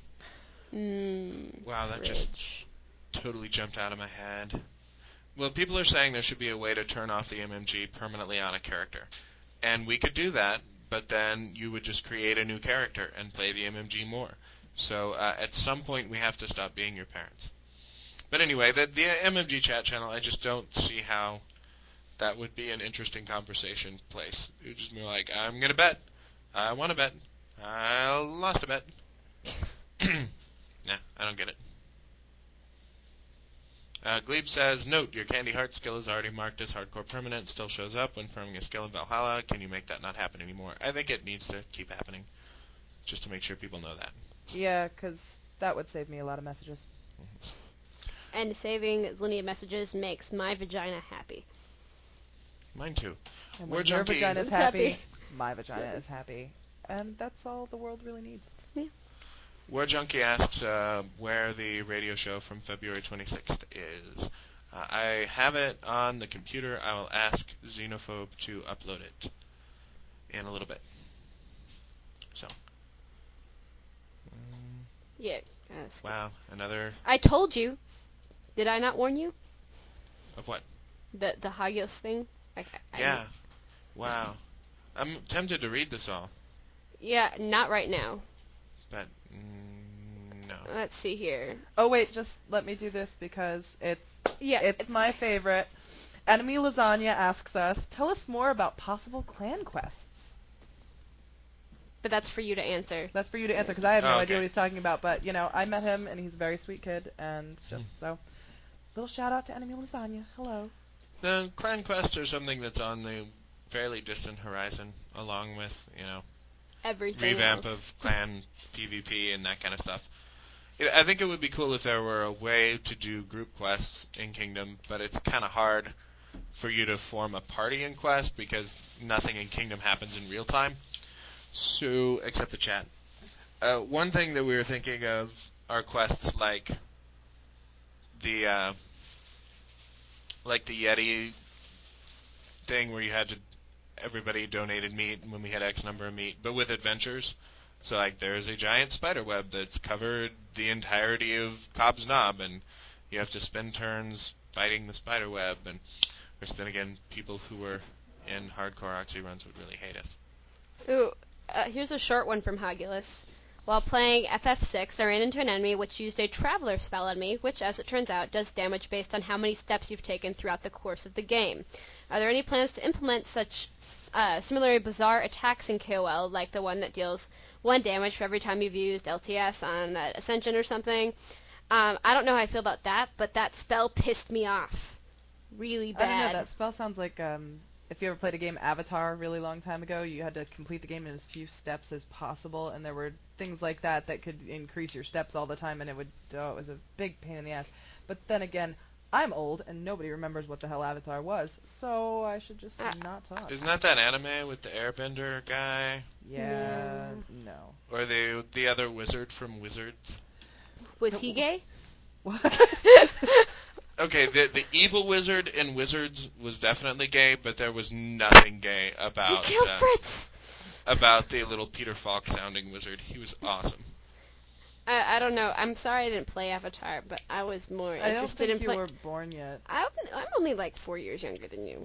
Wow, that just totally jumped out of my head. Well, people are saying there should be a way to turn off the MMG permanently on a character. And we could do that, but then you would just create a new character and play the MMG more. So at some point we have to stop being your parents. But anyway, the MMG chat channel, I just don't see how that would be an interesting conversation place. It would just be like, I'm going to bet. I want to bet. I lost a bet. Nah, I don't get it. Glebe says, note, your Candy Heart skill is already marked as hardcore permanent, still shows up when farming a skill in Valhalla. Can you make that not happen anymore? I think it needs to keep happening, just to make sure people know that. Yeah, because that would save me a lot of messages. And saving linear messages makes my vagina happy. Mine too. And when your vagina's happy, my vagina is happy. And that's all the world really needs. Yeah. War Junkie asks where the radio show from February 26th is. I have it on the computer. I will ask Xenophobe to upload it in a little bit. So. Yeah. Wow, another... I told you. Did I not warn you? Of what? The Hagios thing? Yeah. Wow. I'm tempted to read this all. Yeah, not right now. But, no. Let's see here. Oh, wait, just let me do this because it's my favorite. Enemy Lasagna asks us, tell us more about possible clan quests. But that's for you to answer. That's for you to answer because I have no idea what he's talking about. But, you know, I met him and he's a very sweet kid. And just so, little shout out to Enemy Lasagna. Hello. The clan quests are something that's on the fairly distant horizon, along with, you know, everything revamp else. of clan PvP and that kind of stuff. I think it would be cool if there were a way to do group quests in Kingdom, but it's kind of hard for you to form a party in Quest because nothing in Kingdom happens in real time. So, except the chat. One thing that we were thinking of are quests like the Yeti thing where you had to everybody donated meat when we had X number of meat, but with adventures. So, like, there's a giant spider web that's covered the entirety of Cobb's Knob, and you have to spend turns fighting the spider web. And, of course, then again, people who were in hardcore Oxy runs would really hate us. Ooh, here's a short one from Hagulus. While playing FF6, I ran into an enemy which used a Traveler spell on me, which, as it turns out, does damage based on how many steps you've taken throughout the course of the game. Are there any plans to implement such similarly bizarre attacks in KOL, like the one that deals 1 damage for every time you've used LTS on Ascension or something? I don't know how I feel about that, but that spell pissed me off really bad. I don't know. That spell sounds like if you ever played a game Avatar a really long time ago, you had to complete the game in as few steps as possible, and there were things like that could increase your steps all the time, and it was a big pain in the ass. But then again, I'm old, and nobody remembers what the hell Avatar was, so I should just not talk. Isn't that anime with the Airbender guy? Yeah, no. Or the other wizard from Wizards? Was he gay? What? Okay, the evil wizard in Wizards was definitely gay, but there was nothing gay about He killed Fritz! About the little Peter Falk sounding wizard. He was awesome. I don't know. I'm sorry I didn't play Avatar, but I was more interested in playing. I don't think you were born yet. I'm only like 4 years younger than you.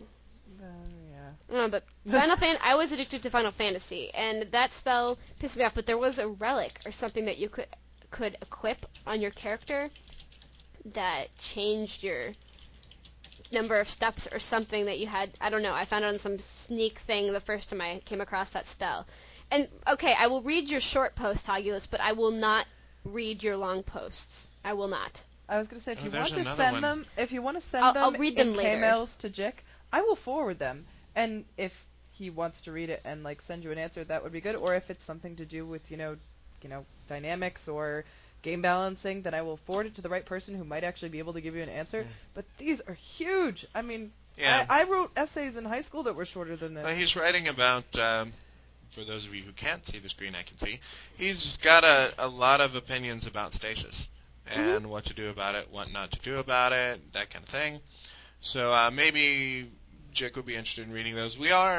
Yeah. But I was addicted to Final Fantasy, and that spell pissed me off. But there was a relic or something that you could equip on your character that changed your number of steps or something that you had. I don't know. I found it on some sneak thing the first time I came across that spell. And okay, I will read your short post, Hogulus, but I will not read your long posts. I will not. I was going to say, if you want to send I'll them read them in later. K-mails to Jick, I will forward them. And if he wants to read it and like send you an answer, that would be good. Or if it's something to do with dynamics or game balancing, then I will forward it to the right person who might actually be able to give you an answer. But these are huge. I mean, I wrote essays in high school that were shorter than this. He's writing about. For those of you who can't see the screen, I can see. He's got a lot of opinions about stasis and what to do about it, what not to do about it, that kind of thing. So maybe Jick would be interested in reading those. We're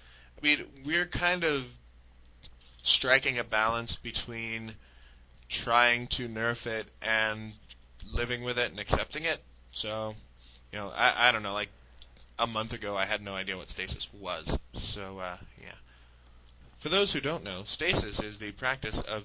kind of striking a balance between trying to nerf it and living with it and accepting it. So, I don't know, like a month ago I had no idea what stasis was. So, yeah. For those who don't know, stasis is the practice of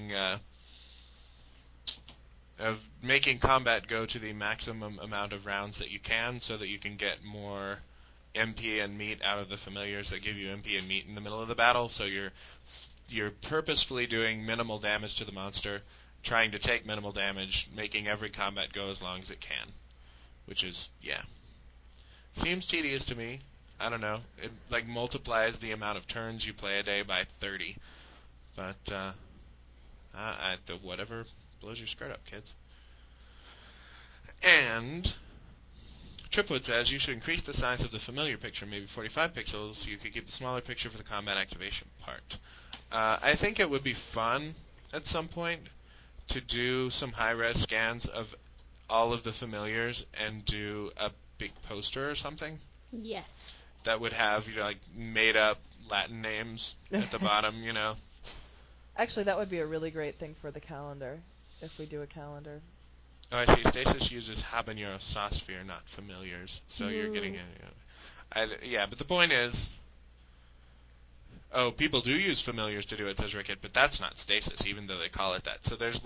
making combat go to the maximum amount of rounds that you can so that you can get more MP and meat out of the familiars that give you MP and meat in the middle of the battle. So you're purposefully doing minimal damage to the monster, trying to take minimal damage, making every combat go as long as it can. Which is, seems tedious to me. I don't know. It multiplies the amount of turns you play a day by 30. But whatever blows your skirt up, kids. And Tripwood says you should increase the size of the familiar picture, maybe 45 pixels, so you could keep the smaller picture for the combat activation part. I think it would be fun at some point to do some high-res scans of all of the familiars and do a big poster or something. Yes. That would have, made-up Latin names at the bottom, Actually, that would be a really great thing for the calendar, if we do a calendar. Oh, I see. Stasis uses habanero saucephere, not familiars. So you're getting but the point is... Oh, people do use familiars to do it, says Rickett, but that's not stasis, even though they call it that. So there's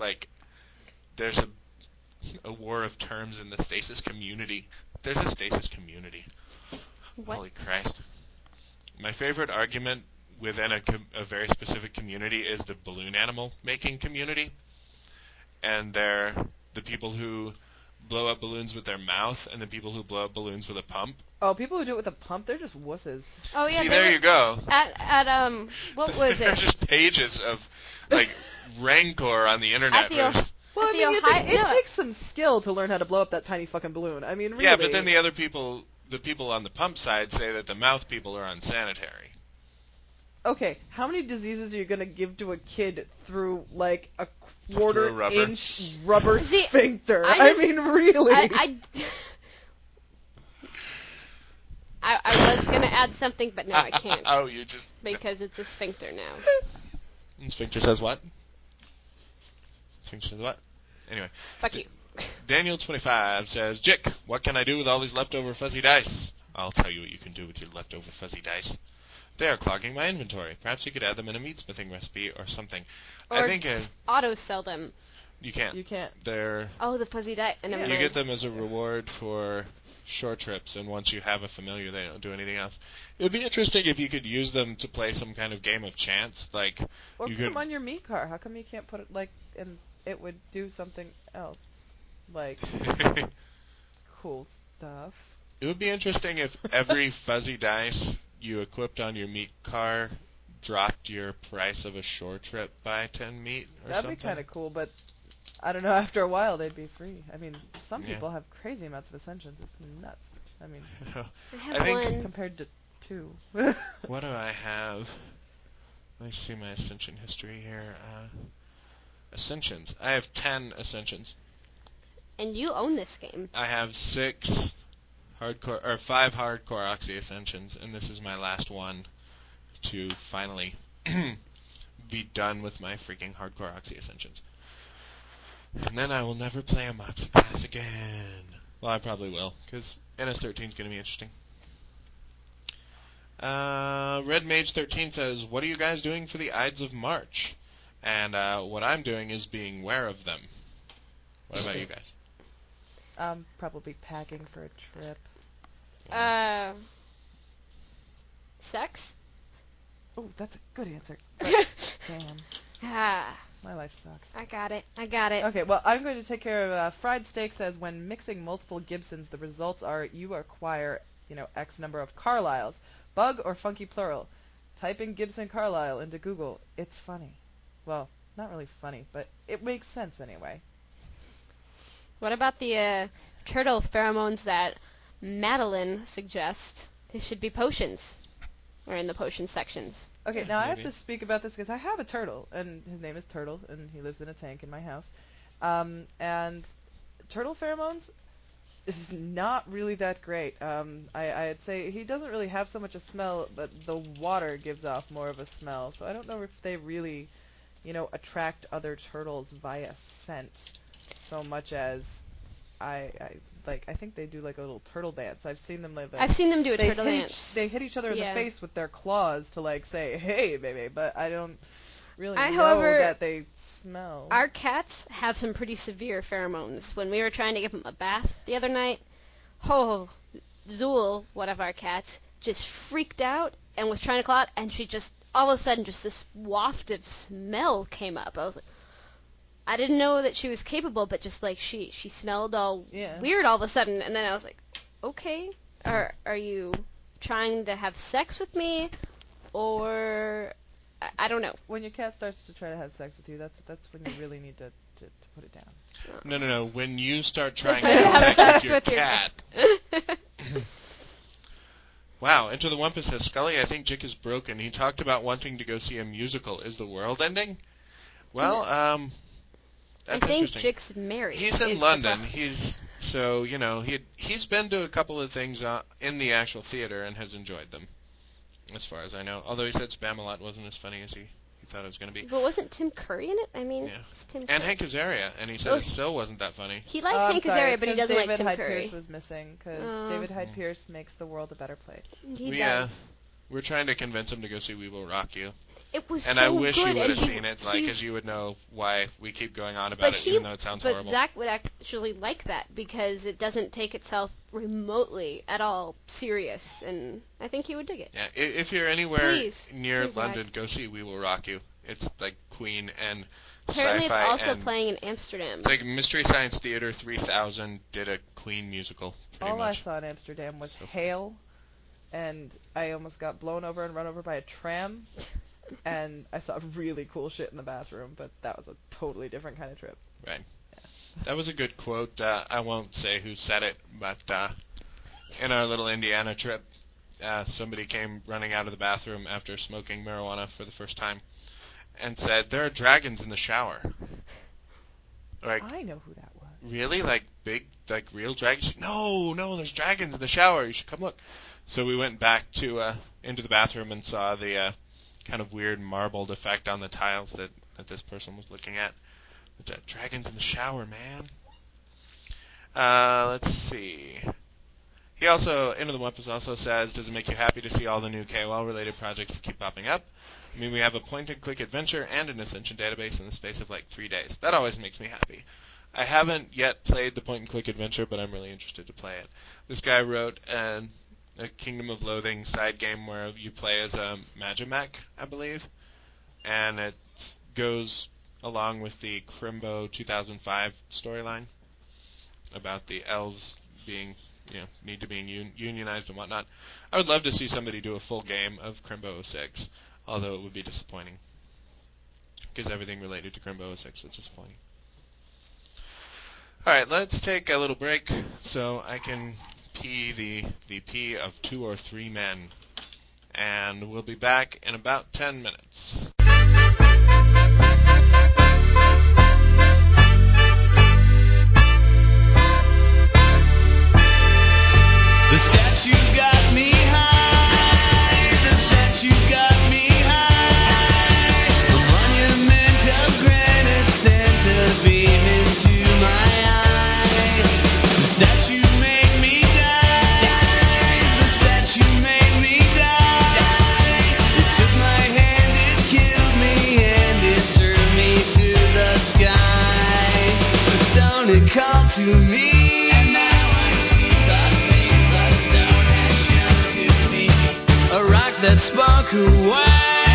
a war of terms in the stasis community. There's a stasis community. What? Holy Christ. My favorite argument within a very specific community is the balloon animal making community. And they're the people who blow up balloons with their mouth and the people who blow up balloons with a pump. Oh, people who do it with a pump, they're just wusses. Oh, yeah. See, there you go. At what was it? There's just pages of, rancor on the internet. Well, I mean, it takes some skill to learn how to blow up that tiny fucking balloon. I mean, really. Yeah, but then the people on the pump side say that the mouth people are unsanitary. Okay, how many diseases are you going to give to a kid through, a quarter-inch rubber sphincter? I mean, really. I was going to add something, but now I can't. Oh, you just... Because it's a sphincter now. Sphincter says what? Sphincter says what? Anyway. Fuck you. Daniel25 says, Jick, what can I do with all these leftover fuzzy dice? I'll tell you what you can do with your leftover fuzzy dice. They are clogging my inventory. Perhaps you could add them in a meatsmithing recipe or something. Or I think auto-sell them. You can't. You can't. They're... Oh, the fuzzy dice. You get them as a reward for short trips, and once you have a familiar, they don't do anything else. It would be interesting if you could use them to play some kind of game of chance. Or put them on your meat car. How come you can't put it, and it would do something else? like cool stuff. It would be interesting if every fuzzy dice you equipped on your meat car dropped your price of a shore trip by 10 meat or That'd something. be kind of cool, but I don't know. After a while, they'd be free. I mean, some Yeah. people have crazy amounts of ascensions. It's nuts. I mean, I have I think- one. compared to 2. What do I have? Let me see my ascension history here. Ascensions. I have 10 ascensions. And you own this game. I have 5 hardcore Oxy ascensions, and this is my last one to finally be done with my freaking hardcore Oxy ascensions. And then I will never play a Moxie class again. Well, I probably will, because NS13 is going to be interesting. Red Mage 13 says, "What are you guys doing for the Ides of March?" And what I'm doing is being aware of them. What about you guys? Probably packing for a trip. Sex? Oh, that's a good answer. But, damn, Ah, my life sucks. I got it. Okay, well, I'm going to take care of Fried Steak says, when mixing multiple Gibsons, the results are you acquire, X number of Carlyles. Bug or funky plural. Type in Gibson Carlyle into Google. It's funny. Well, not really funny, but it makes sense anyway. What about the turtle pheromones that Madeline suggests? They should be potions. Or in the potion sections. Okay, Yeah, now I have maybe. to speak about this because I have a turtle, and his name is Turtle, and he lives in a tank in my house. And turtle pheromones is not really that great. I'd say he doesn't really have so much a smell, but the water gives off more of a smell. So I don't know if they really, attract other turtles via scent so much as I think they do like a little turtle dance. I've seen them like that. I've seen them do a They turtle hit dance. they hit each other in the Yeah. face with their claws to like say, "Hey, baby," but I don't really know however, that they smell. Our cats have some pretty severe pheromones. When we were trying to give them a bath the other night, Zool, one of our cats, just freaked out and was trying to claw it, and she just, all of a sudden, just this waft of smell came up. I was like, I didn't know that she was capable, but just like she smelled all Yeah. weird all of a sudden, and then I was like, okay, are you trying to have sex with me, or I don't know. When your cat starts to try to have sex with you, that's when you really need to put it down. No. When you start trying to have sex with your cat. Wow, Enter the Wumpus says, "Scully, I think Jick is broken. He talked about wanting to go see a musical. Is the world ending?" Well, that's I think interesting. Jick's married. He's is in the London. problem. He's been to a couple of things in the actual theater and has enjoyed them, as far as I know. Although he said Spamalot wasn't as funny as he thought it was going to be. But wasn't Tim Curry in it? I mean, Yeah. it's Tim And Curry. Hank Azaria, and he said Oh. it still wasn't that funny. He likes I'm Hank sorry, Azaria, it's but he 'cause doesn't like David Tim Hyde Curry. Pierce was missing because Oh. David Hyde Pierce makes the world a better place. He We, does. We're trying to convince him to go see We Will Rock You. It was And so I wish good. you would and have seen it, because you would know why we keep going on about it, even though it sounds but horrible. Zach would actually like that because it doesn't take itself remotely at all serious, and I think he would dig it. Yeah, if you're anywhere Please. near Please, London, Zach. go see We Will Rock You. It's like Queen and Apparently, sci-fi it's also and playing in Amsterdam. it's like Mystery Science Theater 3000 did a Queen musical, pretty All I much. saw in Amsterdam was So- hail, and I almost got blown over and run over by a tram, and I saw really cool shit in the bathroom, but that was a totally different kind of trip. Right. That was a good quote. I won't say who said it, but in our little Indiana trip, somebody came running out of the bathroom after smoking marijuana for the first time and said, "There are dragons in the shower." Like, I know who that was. really? Like big, like real dragons? No, there's dragons in the shower. You should come look. So we went back to into the bathroom and saw the kind of weird marbled effect on the tiles that this person was looking at. But, dragons in the shower, man. Let's see. He also, Into the Wumpus also says, "Does it make you happy to see all the new KOL-related projects that keep popping up? I mean, we have a point-and-click adventure and an Ascension database in the space of like 3 days. That always makes me happy." I haven't yet played the point-and-click adventure, but I'm really interested to play it. This guy wrote a Kingdom of Loathing side game where you play as a Magimek, I believe, and it goes along with the Crimbo 2005 storyline. about the elves being, need to be unionized and whatnot. I would love to see somebody do a full game of Crimbo 06, although it would be disappointing because everything related to Crimbo 06 was disappointing. All right, let's take a little break so I can pee the pee of 2 or 3 men, and we'll be back in about 10 minutes. The statue got me high. The statue got me high. A monument of granite sent a beam into my eye. The statue made me die. The statue made me die. It took my hand, it killed me, and it turned me to the sky. The stone had called to me, and now I see the things the stone had shown to me. A rock that spoke a word,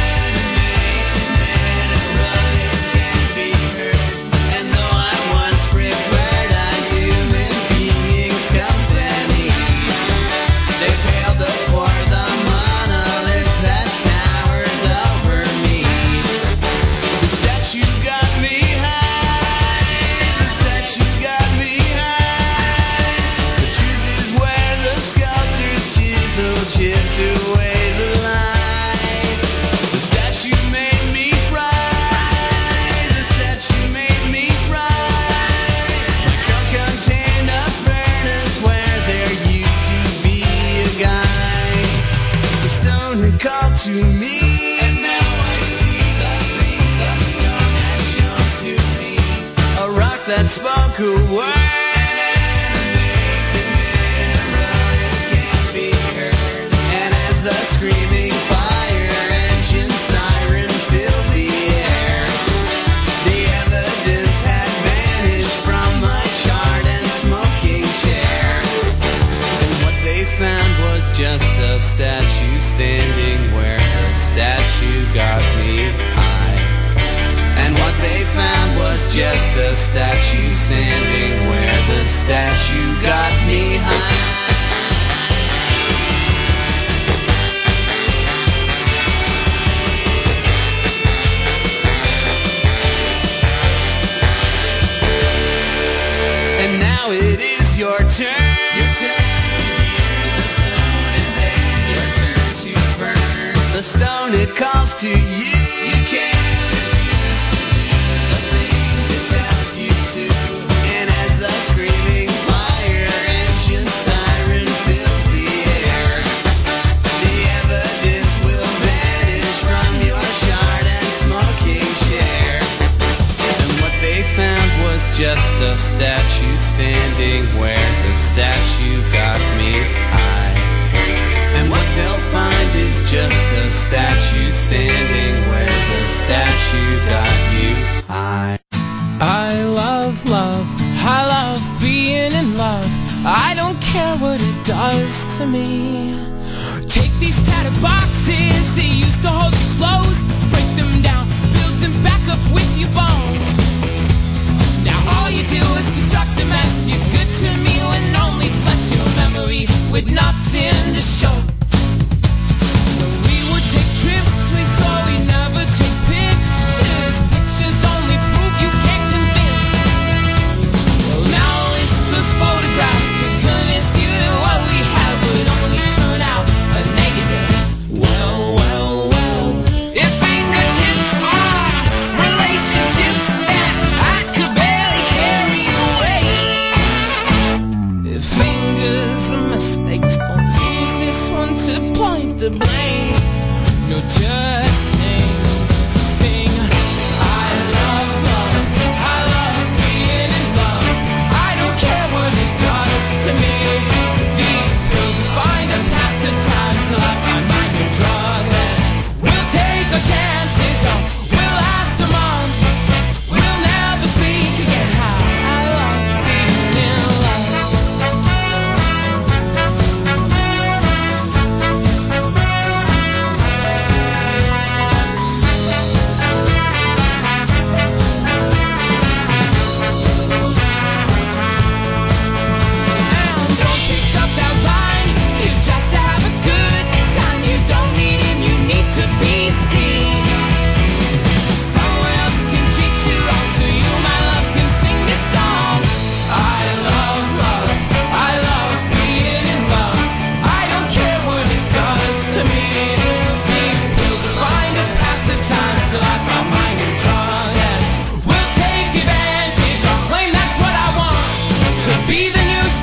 a road it can't be heard. And though I once preferred a human being's company, they failed before the monolith that towers over me. The statue got me high. The statue got me high. The truth is where the sculptor's chisel chipped away the line. The statue made me fry. The statue made me fry. My coat contained a furnace where there used to be a guy. The stone had called to me, and now I see the things the stone had shown to me. A rock that spoke a word, a road it can't be heard. And as the screaming fire engine siren filled the air, the evidence had vanished from my charred and smoking chair. And what they found was just a statue standing where the statue got me high. And what they found was just a statue standing where the statue got me high. And now it is your turn. Your turn to hear the stone, and then your turn to burn. The stone it calls to you. You can't refuse to lose the things it tells you to. And as the screaming fire engine siren fills the air, the evidence will vanish from your charred and smoking chair. And what they found was just a statue standing where the statue got me high. And what they'll find is just a statue standing where the statue got you high. I love love, I love being in love. I don't care what it does to me. Take these tattered boxes, they used to hold your clothes. Break them down, build them back up with your bones. Now all you do is construct a mess. You're good to me when only flesh. Your memory with nothing to show. When we would take trips, we swore we never take pictures. Pictures only prove you can't convince. Well, now it's those photographs, 'cause convince you that what we have would only turn out a negative. Well, well, well. If fingertips are relationships that I could barely carry away.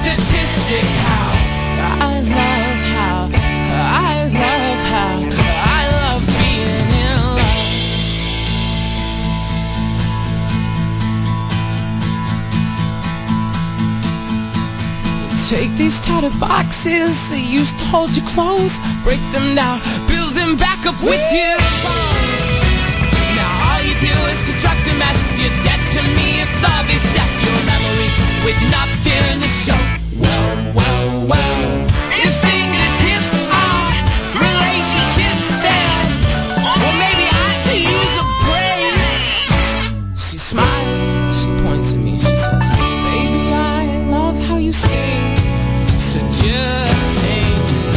statistic. How I love being in love. Take these tattered boxes that used to hold your clothes, break them down, build them back up with you. Now all you do is construct a mess. You're dead to me if love is death. Your memory with nothing to show. Well, your fingertips are relationships then. Or maybe I could use a break. She smiles, she points at me, she says, baby, I love how you sing. So just sing.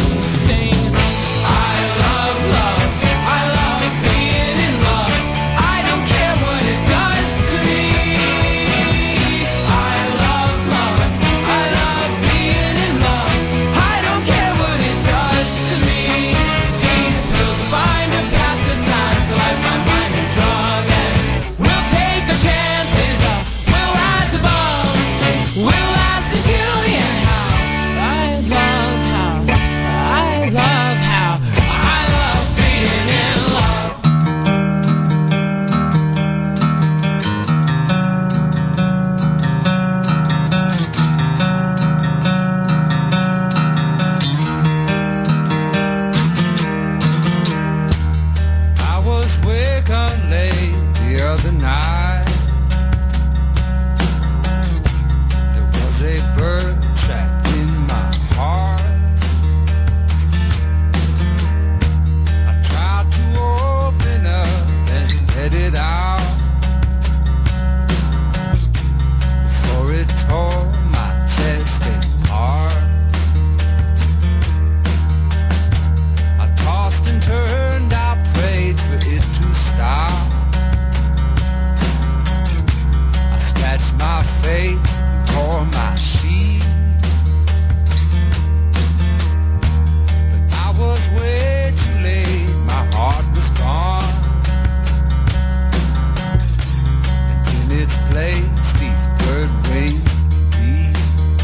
I love being in love. I don't care what it does to me. I love being in love. I don't care what it does to me. These pills find a pass the time till I find my new drug. And we'll take our chances up. We'll rise above. We'll last until the end. I love being in love. I was waking late the other night. There was a bird trapped in my heart. I tried to open up and let it out before it tore my chest apart. I tossed and turned, I prayed for it to stop. I scratched my face and tore my sheets, but I was way too late. My heart was gone, and in its place these bird wings beat.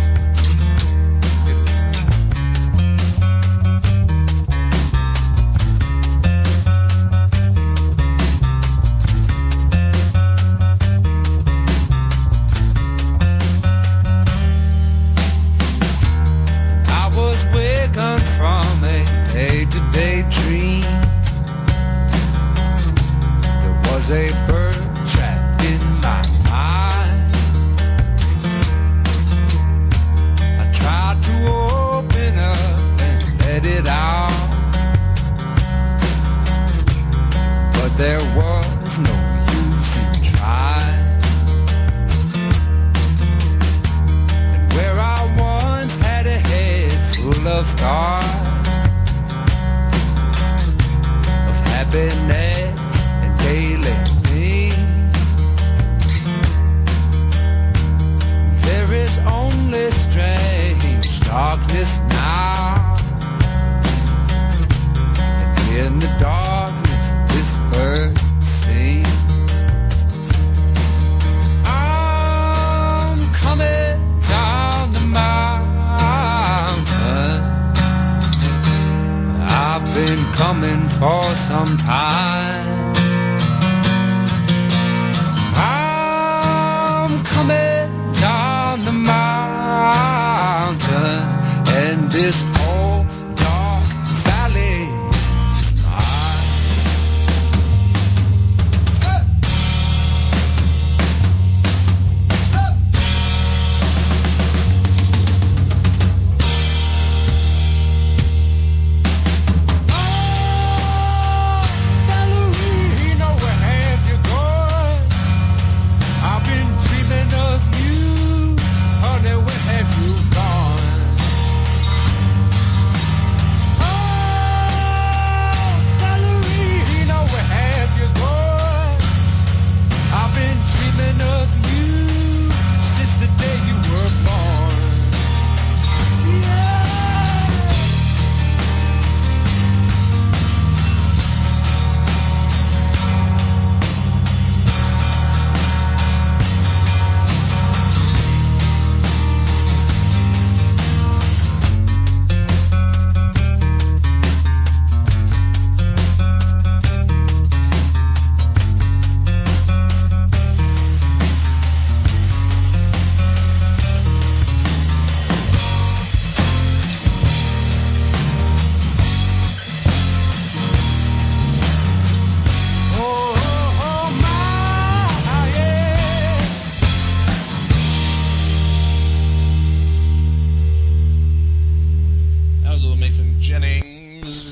I was waking from a day-to-day dream. There was a bird trapped in my mind. I tried to open up and let it out, but there was no use in trying. And where I once had a head full of thoughts of happiness and daily things, there is only strange darkness now. And in the darkness this bird sings. I'm coming down the mountain. I've been coming for some time. I'm coming down the mountain, and this whole dark valley is mine. Oh, Valerie.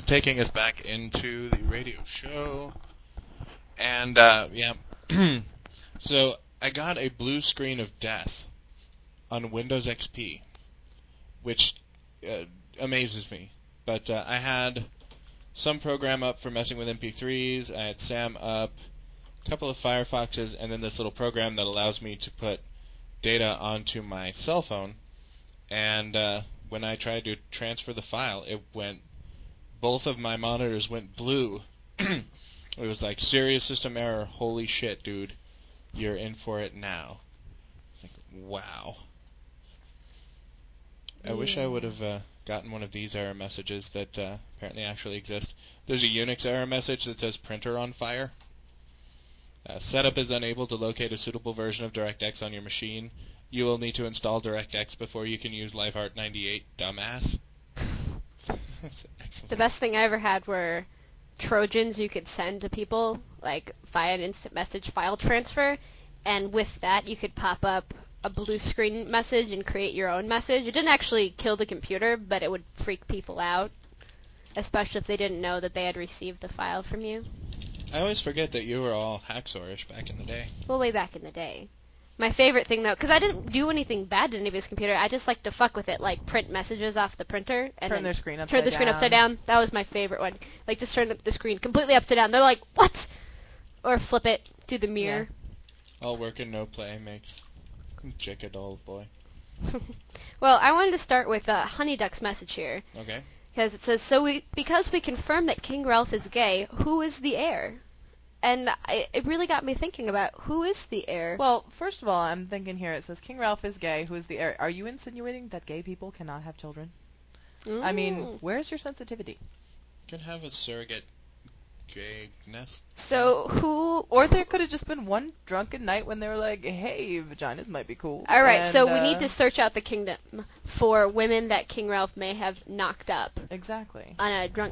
taking us back into the radio show. And, yeah. So, I got a blue screen of death on Windows XP, which amazes me. But I had some program up for messing with MP3s. I had Sam up, a couple of Firefoxes, and then this little program that allows me to put data onto my cell phone. And when I tried to transfer the file, both of my monitors went blue. It was like, serious system error, holy shit, dude. You're in for it now. Like, wow. I wish I would have gotten one of these error messages that apparently actually exist. There's a Unix error message that says printer on fire. Setup is unable to locate a suitable version of DirectX on your machine. You will need to install DirectX before you can use LiveArt 98, dumbass. That's excellent. The best thing I ever had were Trojans you could send to people, like via an instant message file transfer, and with that you could pop up a blue screen message and create your own message. It didn't actually kill the computer, but it would freak people out, especially if they didn't know that they had received the file from you. I always forget that you were all hacksawish back in the day. Well, way back in the day. My favorite thing, though, because I didn't do anything bad to anybody's computer, I just like to fuck with it, like print messages off the printer. And Turn then their screen upside turn the screen upside down. That was my favorite one. Like, just turn the screen completely upside down. They're like, what? Or flip it through the mirror. All work and no play makes Jack a dull boy. Well, I wanted to start with Honey Duck's message here. Okay. Because it says, because we confirm that King Ralph is gay, who is the heir? And it really got me thinking about who is the heir. Well, first of all, I'm thinking here, it says King Ralph is gay, who is the heir? Are you insinuating that gay people cannot have children? I mean, where's your sensitivity? Could have a surrogate gayness. So Or there could have just been one drunken night when they were like, hey, vaginas might be cool. All right, and, so we need to search out the kingdom for women that King Ralph may have knocked up Exactly. on a drunk,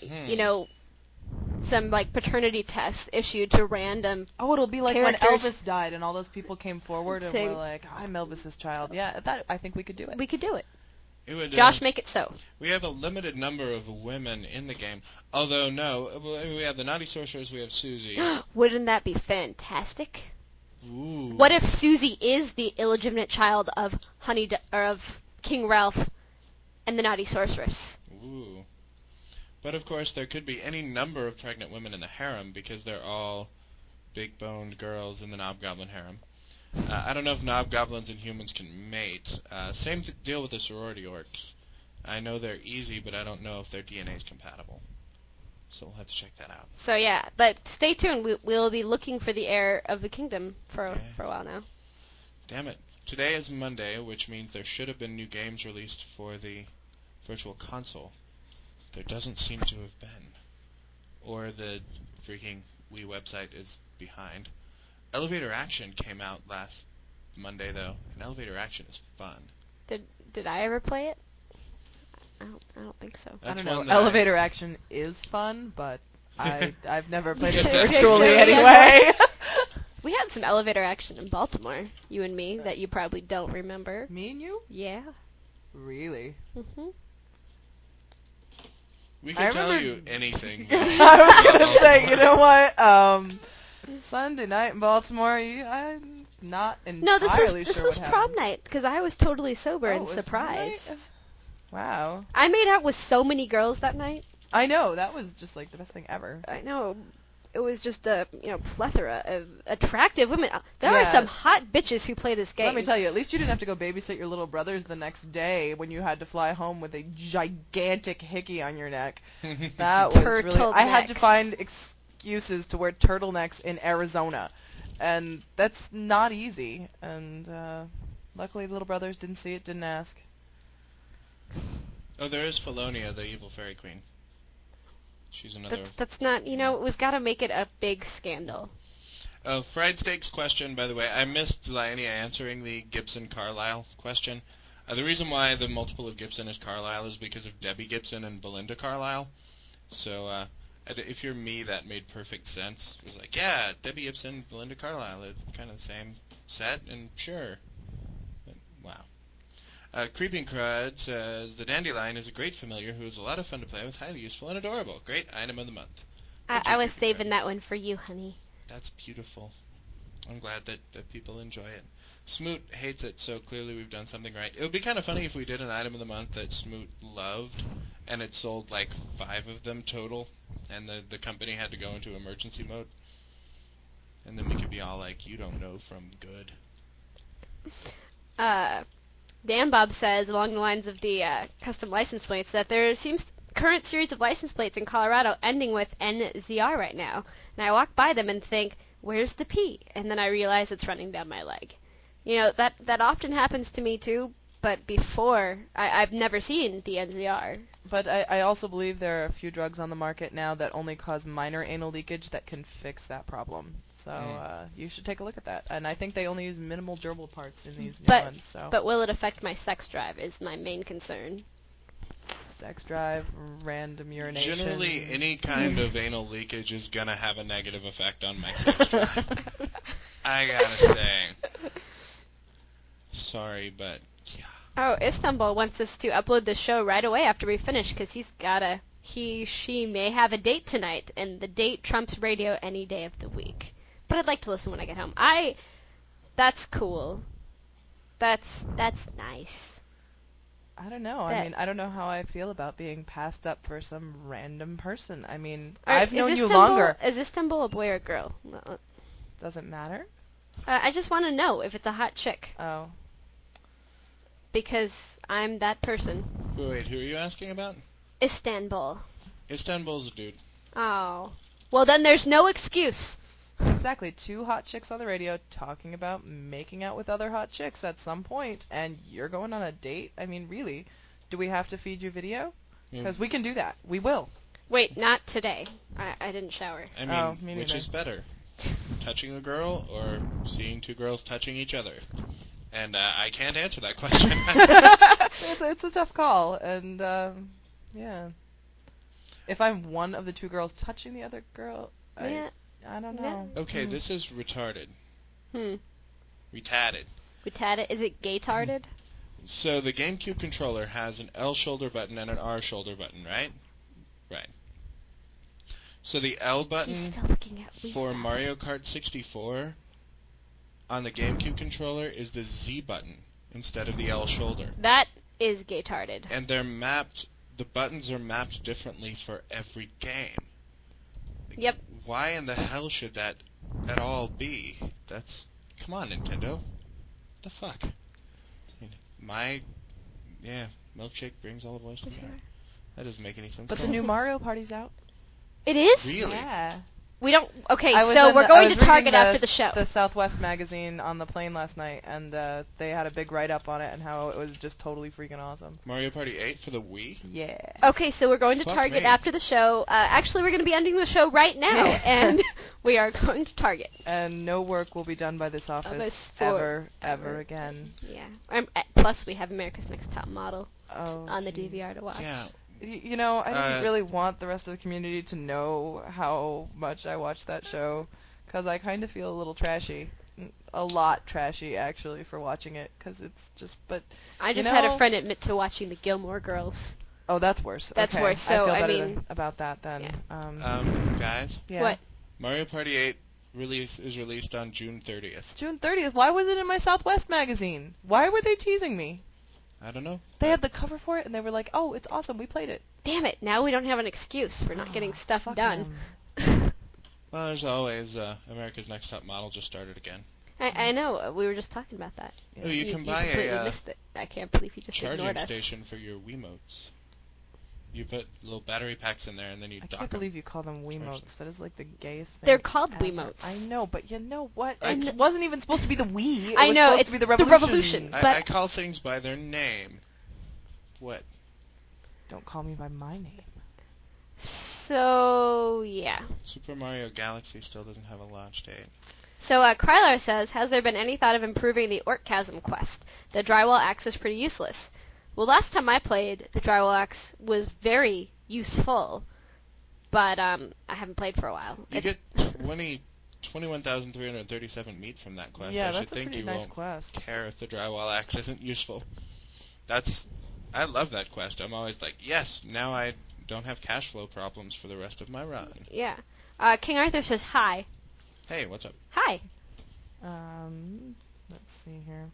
some like paternity test issued to random. Oh, it'll be like characters. when Elvis died and all those people came forward and Saying- were like, I'm Elvis's child. Yeah, I think we could do it. We could do it. It would, Josh, make it so. we have a limited number of women in the game. Although, no, we have the Naughty Sorceress, we have Susie. Wouldn't that be fantastic? Ooh. What if Susie is the illegitimate child of of King Ralph and the Naughty Sorceress? Ooh. But of course, there could be any number of pregnant women in the harem because they're all big-boned girls in the Knobgoblin harem. I don't know if Knobgoblins and humans can mate. Same deal with the sorority orcs. I know they're easy, but I don't know if their DNA is compatible. So we'll have to check that out. So yeah, but stay tuned. We'll be looking for the heir of the kingdom for a while now. Damn it. Today is Monday, which means there should have been new games released for the Virtual Console. There doesn't seem to have been. Or the freaking Wii website is behind. Elevator Action came out last Monday, though, and Elevator Action is fun. Did I ever play it? I don't think so. That's I don't know. one that Elevator action is fun, but I've never played it Just virtually yeah, anyway. We had some elevator action in Baltimore, you and me, that you probably don't remember. Me and you? Yeah. Really? Mhm. We I can tell remember- you anything. I was gonna say, you know what? Sunday night in Baltimore, I'm not entirely No, this sure was what prom happened. night because I was totally sober Oh, and it was surprised. prom night? Wow. I made out with so many girls that night. I know, that was just like the best thing ever. I know. It was just a plethora of attractive women. There are Yeah. some hot bitches who play this game. Let me tell you, at least you didn't have to go babysit your little brothers the next day when you had to fly home with a gigantic hickey on your neck. That was really... I had to Turtlenecks. find excuses to wear turtlenecks in Arizona. And that's not easy. And luckily the little brothers didn't see it, didn't ask. Oh, there is Felonia, the evil fairy queen. She's another... That's not, we've got to make it a big scandal. Fried Steaks question, by the way. I missed Laenia answering the Gibson-Carlisle question. The reason why the multiple of Gibson is Carlisle is because of Debbie Gibson and Belinda Carlisle. So, if you're me, that made perfect sense. It was like, yeah, Debbie Gibson, Belinda Carlisle. It's kind of the same set, and sure. But, wow. Creeping Crud says, the Dandelion is a great familiar who is a lot of fun to play with, highly useful and adorable. Great item of the month. I was Creeping saving Crud. that one for you, honey. That's beautiful. I'm glad that people enjoy it. Smoot hates it, so clearly we've done something right. It would be kind of funny if we did an item of the month that Smoot loved, and it sold like 5 of them total, and the company had to go into emergency mode. And then we could be all like, you don't know from good. Dan Bob says, along the lines of the custom license plates, that there seems current series of license plates in Colorado ending with NZR right now. And I walk by them and think, where's the P? And then I realize it's running down my leg. You know, that often happens to me too, but before, I've never seen the NZR. But I also believe there are a few drugs on the market now that only cause minor anal leakage that can fix that problem. So you should take a look at that. And I think they only use minimal gerbil parts in these new ones. So. But will it affect my sex drive is my main concern. Sex drive, random urination. Generally, any kind of anal leakage is going to have a negative effect on my sex drive. I gotta say. Sorry, but yeah. Oh, Istanbul wants us to upload the show right away after we finish, because she may have a date tonight, and the date trumps radio any day of the week. But I'd like to listen when I get home. That's cool. That's nice. I don't know. I mean, I don't know how I feel about being passed up for some random person. I mean, I've known you longer. Is Istanbul a boy or a girl? Doesn't matter. I just want to know if it's a hot chick. Oh. Because I'm that person. Wait, who are you asking about? Istanbul. Istanbul's a dude. Oh. Well, then there's no excuse. Exactly. 2 hot chicks on the radio talking about making out with other hot chicks at some point, and you're going on a date? I mean, really? Do we have to feed you video? Because we can do that. We will. Wait, not today. I didn't shower. I mean, me which neither. is better? Touching a girl or seeing 2 girls touching each other? And I can't answer that question. It's a tough call, and yeah. If I'm one of the 2 girls touching the other girl, I don't know. Okay, this is retarded. Retarded. Retarded. Is it gay-tarded? So the GameCube controller has an L shoulder button and an R shoulder button, right? Right. So the L button He's still looking at Wii for stuff. Mario Kart 64 on the GameCube controller is the Z button instead of the L shoulder. That is gay-tarded. And the buttons are mapped differently for every game. Yep. Why in the hell should that at all be? Come on, Nintendo. The fuck? Milkshake brings all the voice to the heart. That doesn't make any sense. But the new Mario Party's out. It is? Really? Yeah. We don't... Okay, so we're going to Target after the show. The Southwest magazine on the plane last night, and they had a big write-up on it and how it was just totally freaking awesome. Mario Party 8 for the Wii? Yeah. Okay, so we're going to Fuck Target me. after the show. Actually, we're going to be ending the show right now, and we are going to Target. And no work will be done by this office ever again. Yeah. Plus, we have America's Next Top Model on the geez. DVR to watch. Yeah. You know, I didn't really want the rest of the community to know how much I watched that show, because I kind of feel a little trashy. A lot trashy, actually, for watching it, because it's just, but... I just had a friend admit to watching the Gilmore Girls. Oh, that's worse. That's okay. worse, so, I feel I better mean... about that, then. Yeah. Guys? Yeah. What? Mario Party 8 is released on June 30th. June 30th? Why was it in my Southwest magazine? Why were they teasing me? I don't know. They had the cover for it, and they were like, oh, it's awesome, we played it. Damn it, now we don't have an excuse for not getting stuff Fuck done. Well, there's always America's Next Top Model just started again. I know, we were just talking about that. Oh, you can buy you completely a missed it. I can't believe you just charging ignored us. station for your Wiimotes. You put little battery packs in there, and then you I dock can't them. believe you call them Wiimotes. That is like the gayest thing. They're called ever. Wiimotes. I know, but you know what? I It wasn't even supposed to be the Wii. It I was know, supposed it's to be the Revolution. But I call things by their name. What? Don't call me by my name. so yeah. Super Mario Galaxy still doesn't have a launch date. So Krylar says, has there been any thought of improving the Orcasm quest? The drywall axe is pretty useless. Well, last time I played, the drywall axe was very useful, but I haven't played for a while. You get 21,337 meat from that quest. Yeah, I should that's a think pretty you nice won't quest. care if the drywall axe isn't useful. I love that quest. I'm always like, yes, now I don't have cash flow problems for the rest of my run. Yeah. King Arthur says hi. Hey, what's up? Hi. Let's see here.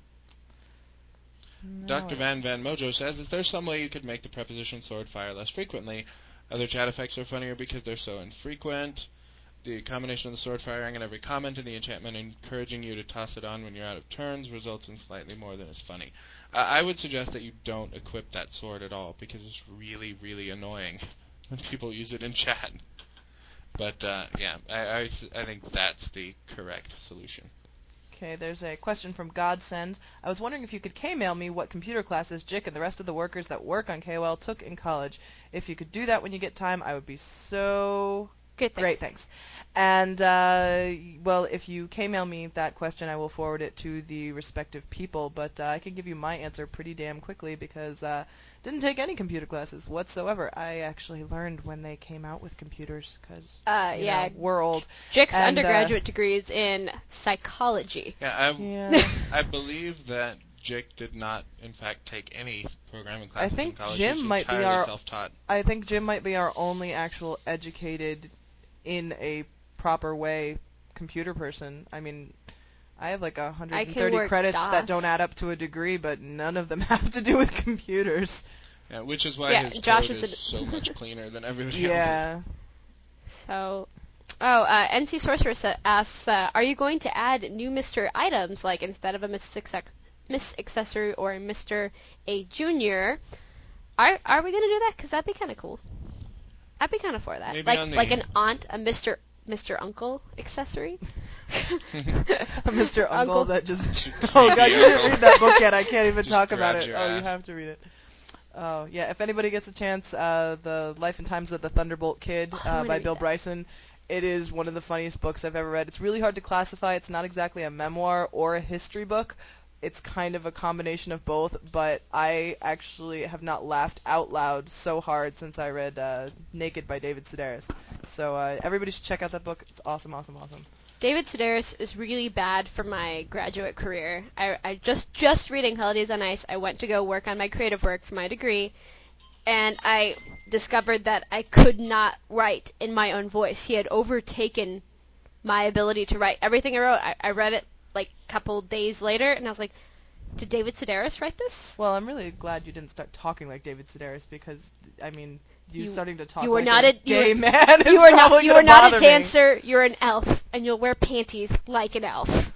Dr. Van Mojo says, is there some way you could make the preposition sword fire less frequently? Other chat effects are funnier because they're so infrequent. The combination of the sword firing and every comment and the enchantment encouraging you to toss it on when you're out of turns results in slightly more than is funny. I would suggest that you don't equip that sword at all because it's really, really annoying when people use it in chat. But yeah, I think that's the correct solution. Okay, there's a question from Godsend. I was wondering if you could K-mail me what computer classes Jick and the rest of the workers that work on KOL took in college. If you could do that when you get time, I would be so great. Thanks. And, well, if you K-mail me that question, I will forward it to the respective people. But I can give you my answer pretty damn quickly because didn't take any computer classes whatsoever. I actually learned when they came out with computers because, we're old. Jick's undergraduate degree is in psychology. Yeah, I believe that Jick did not, in fact, take any programming classes in college. Jim might be our self-taught. I think Jim might be our only actual educated in a proper way computer person. I mean, I have like 130 credits that don't add up to a degree, but none of them have to do with computers. Yeah, which is why his code is so much cleaner than everybody else's. Yeah. So, NC Sorcerer asks, are you going to add new Mr. items, like instead of a Miss Accessory or a Mr. A Junior? Are we going to do that? Because that'd be kind of cool. I'd be kind of for that. Maybe like an aunt, a Mr. Uncle accessory. A Mr. Uncle that just... Oh, God, you didn't read that book yet. I can't even talk about it. Oh, you have to read it. Oh, yeah, if anybody gets a chance, The Life and Times of the Thunderbolt Kid by Bill Bryson. It is one of the funniest books I've ever read. It's really hard to classify. It's not exactly a memoir or a history book. It's kind of a combination of both, but I actually have not laughed out loud so hard since I read Naked by David Sedaris. So everybody should check out that book. It's awesome, awesome, awesome. David Sedaris is really bad for my graduate career. I just reading Holidays on Ice, I went to go work on my creative work for my degree, and I discovered that I could not write in my own voice. He had overtaken my ability to write. Everything I wrote, I read it like a couple days later, and I was like, did David Sedaris write this? Well, I'm really glad you didn't start talking like David Sedaris because, I mean, you starting to talk you were like not a gay man is you were probably You were not a me. dancer, you're an elf, and you'll wear panties like an elf.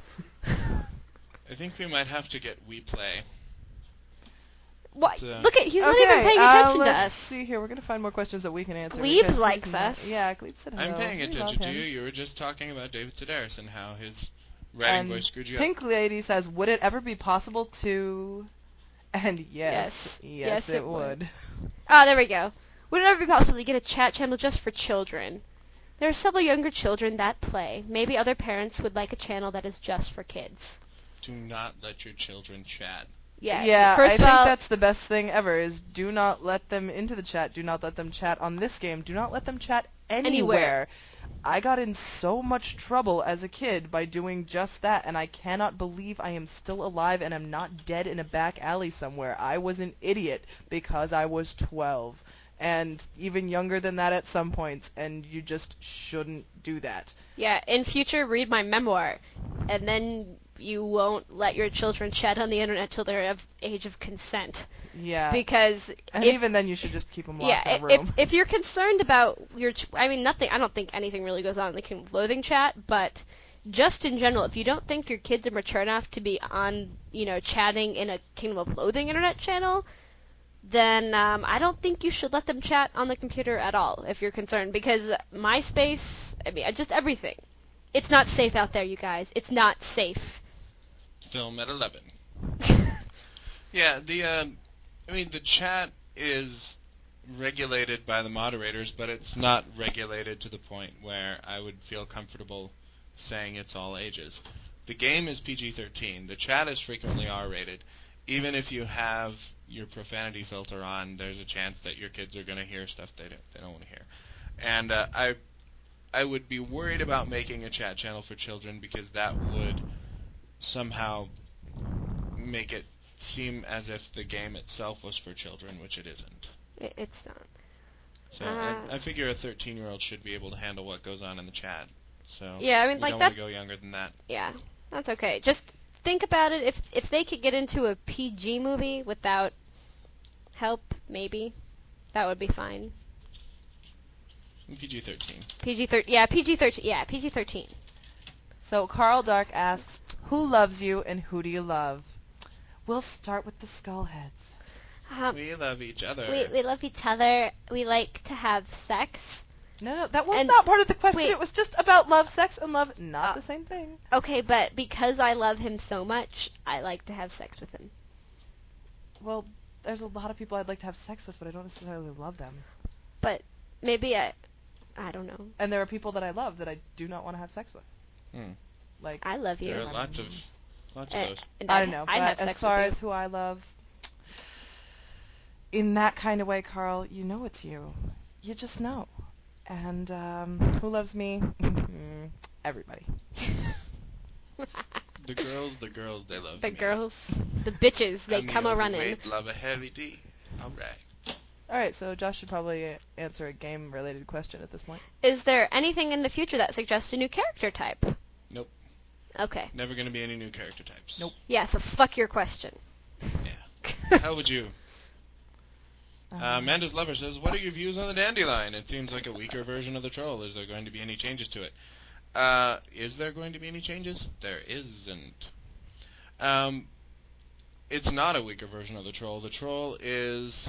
I think we might have to get We Play. What? Look at, he's not even paying attention to us. Let's see here. We're going to find more questions that we can answer. Glebes likes us. Yeah, Glebes said hello. I'm paying attention to you. You were just talking about David Sedaris and how his writing voice screwed you up. Pink Lady says, would it ever be possible to... And yes it would. Oh, there we go. Would it ever be possible to get a chat channel just for children? There are several younger children that play. Maybe other parents would like a channel that is just for kids. Do not let your children chat. Yeah, I think that's the best thing ever, is do not let them into the chat. Do not let them chat on this game. Do not let them chat anywhere. I got in so much trouble as a kid by doing just that, and I cannot believe I am still alive and am not dead in a back alley somewhere. I was an idiot because I was 12, and even younger than that at some points, and you just shouldn't do that. Yeah, in future, read my memoir, and then you won't let your children chat on the internet till they're of age of consent. Yeah. Because even then you should just keep them locked in a room. If you're concerned about I don't think anything really goes on in the Kingdom of Loathing chat, but just in general, if you don't think your kids are mature enough to be on, chatting in a Kingdom of Loathing internet channel, then I don't think you should let them chat on the computer at all if you're concerned, because MySpace, just everything. It's not safe out there, you guys. It's not safe. Film at 11. Yeah, the chat is regulated by the moderators, but it's not regulated to the point where I would feel comfortable saying it's all ages. The game is PG-13. The chat is frequently R-rated. Even if you have your profanity filter on, there's a chance that your kids are going to hear stuff they don't want to hear. And I would be worried about making a chat channel for children because that would somehow make it seem as if the game itself was for children, which it isn't. It's not. So I figure a 13-year-old should be able to handle what goes on in the chat. So Yeah, I mean, we like don't that. want to go younger than that. Yeah, that's okay. Just think about it. If they could get into a PG movie without help, maybe that would be fine. PG-13. PG-13. Yeah, PG-13. Yeah, PG-13. So Carl Dark asks, who loves you and who do you love? We'll start with the Skullheads. We love each other. We love each other. We like to have sex. No, that was And- not part of the question. wait. It was just about love, sex, and love. Not the same thing. Okay, but because I love him so much, I like to have sex with him. Well, there's a lot of people I'd like to have sex with, but I don't necessarily love them. But maybe I don't know. And there are people that I love that I do not want to have sex with. Like, I love you. There are lots of those. And I don't know. I'd have But sex as far with as who I love, in that kind of way, Carl, you know it's you. You just know. And who loves me? Everybody. The girls, they love The me. girls, the bitches, they And the come a running. overweight love a heavy D. All right. All right, so Josh should probably answer a game-related question at this point. Is there anything in the future that suggests a new character type? Nope. Okay. Never going to be any new character types. Nope. Yeah, so fuck your question. Yeah. How would you? Amanda's Lover says, what are your views on the Dandelion? It seems like a weaker version of the Troll. Is there going to be any changes to it? Is there going to be any changes? There isn't. It's not a weaker version of the Troll. The Troll is...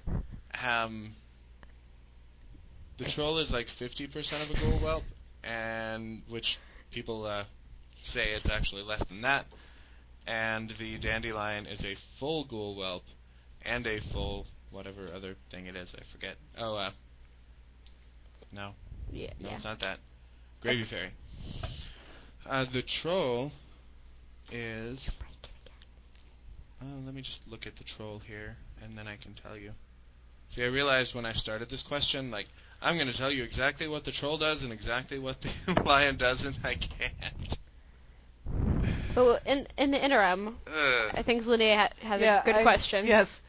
the Troll is like 50% of a Ghoul Whelp, and which people say it's actually less than that. And the Dandelion is a full Ghoul Whelp and a full... whatever other thing it is, I forget. Oh, no. Yeah. No, it's not that. Gravy Fairy. The Troll is... let me just look at the Troll here, and then I can tell you. See, I realized when I started this question, like, I'm going to tell you exactly what the Troll does and exactly what the Lion does, and I can't. But in the interim, I think Linnea has a good question. Yes.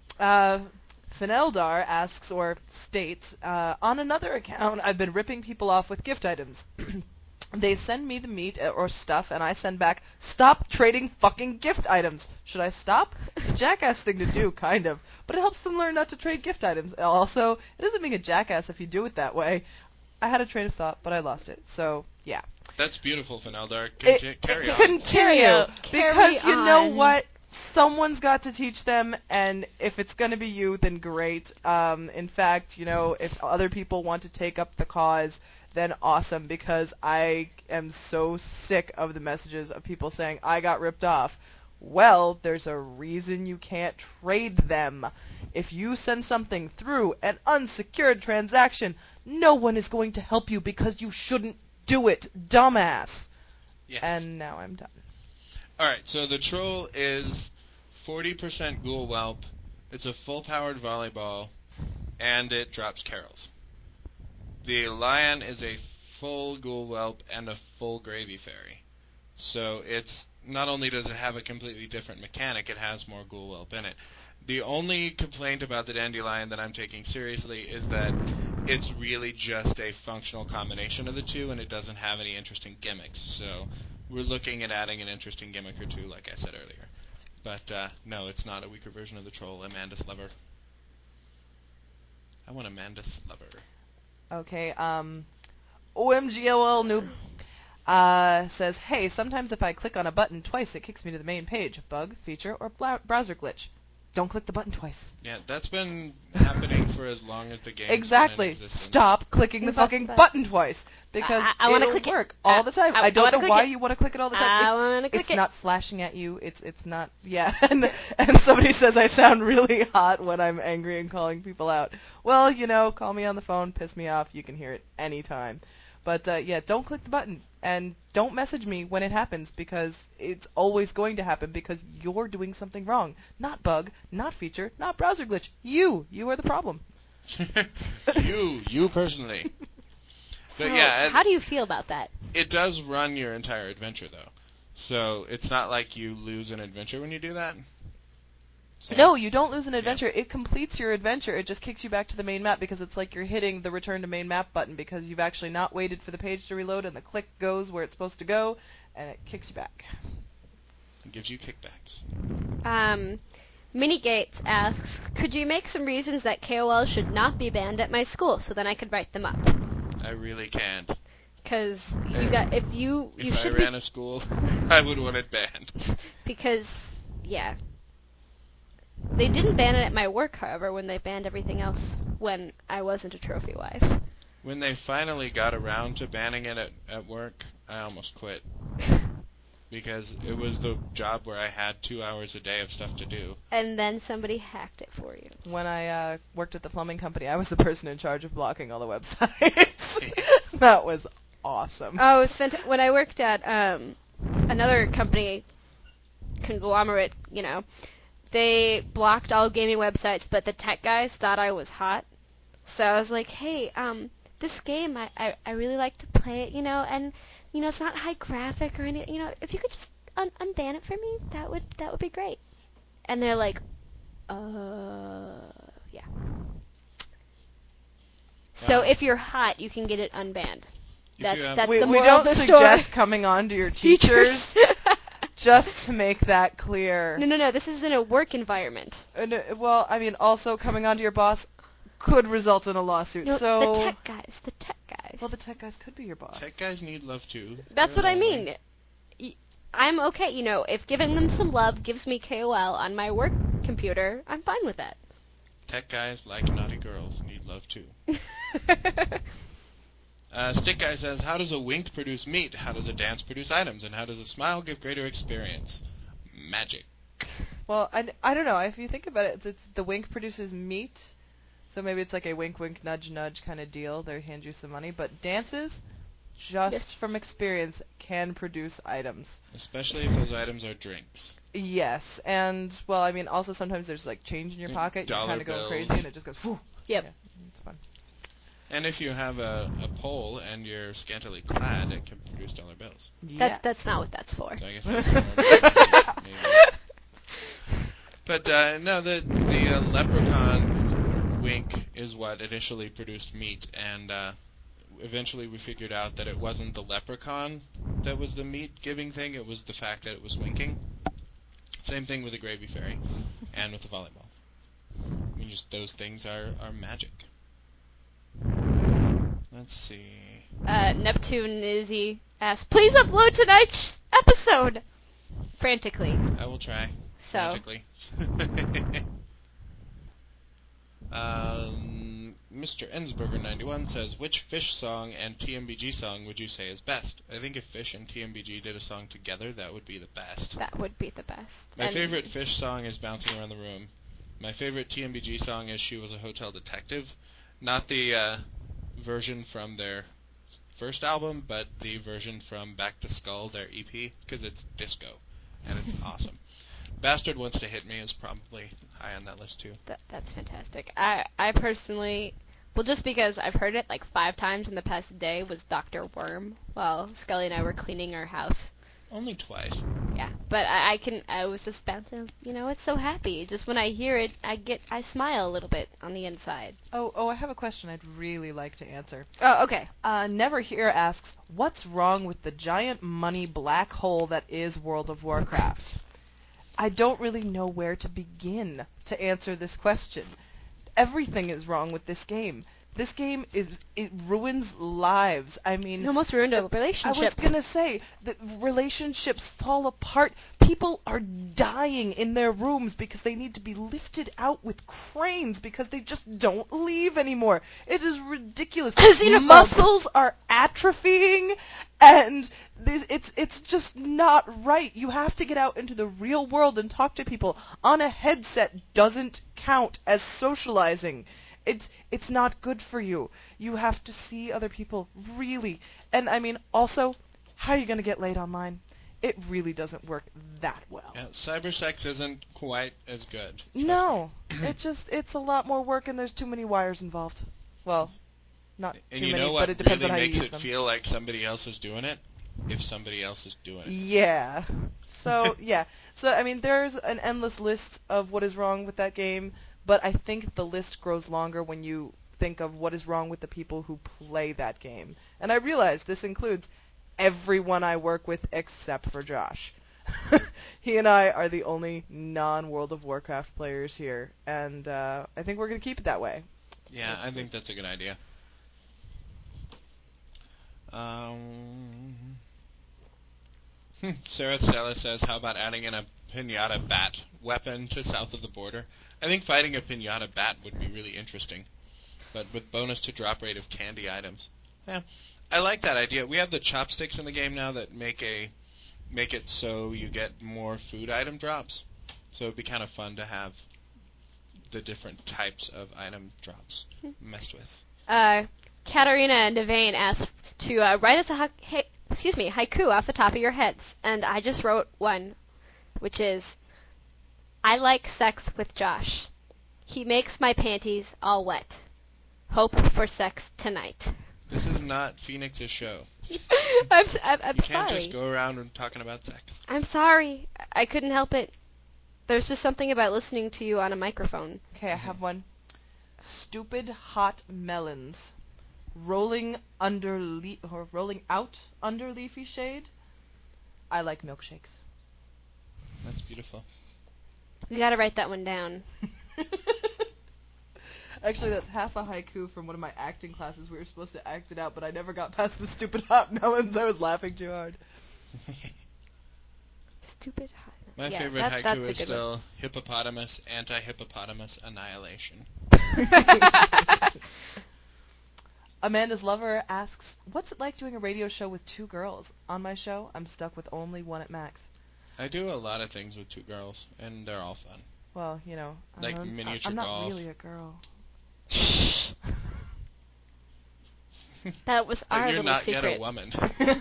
Fineldar asks or states, on another account, I've been ripping people off with gift items. They send me the meat or stuff, and I send back, stop trading fucking gift items. Should I stop? It's a jackass thing to do, kind of. But it helps them learn not to trade gift items. Also, it doesn't make a jackass if you do it that way. I had a train of thought, but I lost it. So, yeah. That's beautiful, Fineldar. Carry on. Continue. Because you know on. what? Someone's got to teach them, and if it's going to be you, then great. In fact, you know, if other people want to take up the cause, then awesome, because I am so sick of the messages of people saying, I got ripped off. Well, there's a reason you can't trade them. If you send something through an unsecured transaction, no one is going to help you because you shouldn't do it, dumbass. Yes. And now I'm done. Alright, so the Troll is 40% Ghoul Whelp, it's a full-powered volleyball, and it drops carols. The Lion is a full Ghoul Whelp and a full Gravy Fairy. So it's not only does it have a completely different mechanic, it has more Ghoul Whelp in it. The only complaint about the Dandelion that I'm taking seriously is that it's really just a functional combination of the two, and it doesn't have any interesting gimmicks. So we're looking at adding an interesting gimmick or two, like I said earlier. But no, it's not a weaker version of the Troll. Amanda's Lover. I want Amanda's Lover. Okay, OMGOL Noob says, hey, sometimes if I click on a button twice, it kicks me to the main page. Bug, feature, or browser glitch. Don't click the button twice. Yeah, that's been happening for as long as the game's Exactly. been in existence. Stop clicking the fucking button twice. Because I wanna it'll click it. work all the time. I I don't wanna know click why it. you want to click it all the time. I want to click It's it. not flashing at you. It's not. Yeah. And somebody says I sound really hot when I'm angry and calling people out. Well, you know, call me on the phone, piss me off. You can hear it anytime. But yeah, don't click the button and don't message me when it happens because it's always going to happen because you're doing something wrong. Not bug, not feature, not browser glitch. You are the problem. you personally. But So, yeah, how do you feel about that? it does run your entire adventure though. So it's not like you lose an adventure when you do that. So, No, you don't lose an adventure. It completes your adventure. It just kicks you back to the main map because it's like you're hitting the return to main map button because you've actually not waited for the page to reload and the click goes where it's supposed to go and it kicks you back. It gives you kickbacks. Minnie Gates asks, could you make some reasons that KOL should not be banned at my school so then I could write them up? I really can't. Because you If I should ran a school, I would want it banned. Because, yeah. They didn't ban it at my work, however, when they banned everything else when I wasn't a trophy wife. When they finally got around to banning it at work, I almost quit. Because it was the job where I had 2 hours a day of stuff to do. And then somebody hacked it for you. When I worked at the plumbing company, I was the person in charge of blocking all the websites. That was awesome. Oh, it was fantastic. When I worked at another company, conglomerate, they blocked all gaming websites, but the tech guys thought I was hot. So I was like, hey, this game, I really like to play it, and, it's not high graphic or anything, if you could just unban it for me, that would be great. And they're like, yeah. So Wow. if you're hot, you can get it unbanned. That's the we moral don't of the suggest story. coming on to your teachers. Just to make that clear. No. This is in a work environment. Well, I mean, also coming on to your boss could result in a lawsuit. No, so the tech guys. Well, the tech guys could be your boss. Tech guys need love too. That's They're what I lonely. mean. I'm okay, if giving them some love gives me KOL on my work computer, I'm fine with that. Tech guys, like naughty girls, need love too. Stick Guy says, how does a wink produce meat? How does a dance produce items? And how does a smile give greater experience? Magic. Well, I don't know. If you think about it, it's the wink produces meat. So maybe it's like a wink, wink, nudge, nudge kind of deal. They hand you some money. But dances, just Yes. from experience, can produce items. Especially if those items are drinks. Yes. And, well, I mean, also sometimes there's like change in your pocket. You're Dollar kind of going crazy bills. and it just goes, whew. Yep. Yeah, it's fun. And if you have a pole and you're scantily clad, it can produce dollar bills. That's not what that's for. So I guess that's maybe. But no, the leprechaun wink is what initially produced meat, and eventually we figured out that it wasn't the leprechaun that was the meat-giving thing, it was the fact that it was winking. Same thing with the gravy fairy and with the volleyball. I mean, just those things are magic. Let's see. Neptune Izzy asks, please upload tonight's episode! Frantically. I will try. So. Frantically. Mr. Ensberger91 says, which Fish song and TMBG song would you say is best? I think if Fish and TMBG did a song together, that would be the best. That would be the best. My favorite Fish song is Bouncing Around the Room. My favorite TMBG song is She Was a Hotel Detective. Not the version from their first album, but the version from Back to Skull, their EP, because it's disco, and it's awesome. Bastard Wants to Hit Me is probably high on that list, too. That's fantastic. I personally, well, just because I've heard it like 5 times in the past day, was Dr. Worm while Scully and I were cleaning our house. Only twice. Yeah, but I was just bouncing, it's so happy. Just when I hear it, I smile a little bit on the inside. Oh, I have a question I'd really like to answer. Oh, okay. Never Here asks, what's wrong with the giant money black hole that is World of Warcraft? I don't really know where to begin to answer this question. Everything is wrong with this game. This game it ruins lives. I mean, You almost ruined a relationship. I was gonna say that relationships fall apart. People are dying in their rooms because they need to be lifted out with cranes because they just don't leave anymore. It is ridiculous. Xenophobe. Muscles are atrophying, and it's just not right. You have to get out into the real world and talk to people. On a headset doesn't count as socializing. It's not good for you. You have to see other people, really. And I mean, also, how are you going to get laid online? It really doesn't work that well. Yeah, cybersex isn't quite as good. No, it's a lot more work and there's too many wires involved. Well, not And too you many, know but what it depends really on how you makes use it them. feel like somebody else is doing it? if somebody else is doing it. Yeah. So, yeah. So, I mean, there's an endless list of what is wrong with that game, but I think the list grows longer when you think of what is wrong with the people who play that game. And I realize this includes everyone I work with except for Josh. He and I are the only non-World of Warcraft players here, and I think we're going to keep it that way. Yeah, I think that's a good idea. Sarah Stella says, how about adding in a pinata bat weapon to south of the border? I think fighting a pinata bat would be really interesting, but with bonus to drop rate of candy items. Yeah, I like that idea. We have the chopsticks in the game now that make it so you get more food item drops. So it'd be kind of fun to have the different types of item drops messed with. Katarina Nevane asked to write us a haiku off the top of your heads, and I just wrote one, which is, I like sex with Josh. He makes my panties all wet. Hope for sex tonight. This is not Phoenix's show. I'm You can't sorry. just go around and talking about sex. I'm sorry. I couldn't help it. There's just something about listening to you on a microphone. Okay, I have one. Stupid hot melons. Rolling out under leafy shade. I like milkshakes. That's beautiful. You gotta write that one down. Actually, that's half a haiku from one of my acting classes. We were supposed to act it out, but I never got past the stupid hot melons. I was laughing too hard. Stupid hot. My Yeah, favorite that's haiku a is good still hippopotamus, anti-hippopotamus annihilation. Amanda's lover asks, what's it like doing a radio show with two girls? On my show, I'm stuck with only one at max. I do a lot of things with two girls, and they're all fun. Well, you know, Like miniature I'm not golf. really a girl. Shh. That was our You're little not secret. yet a woman.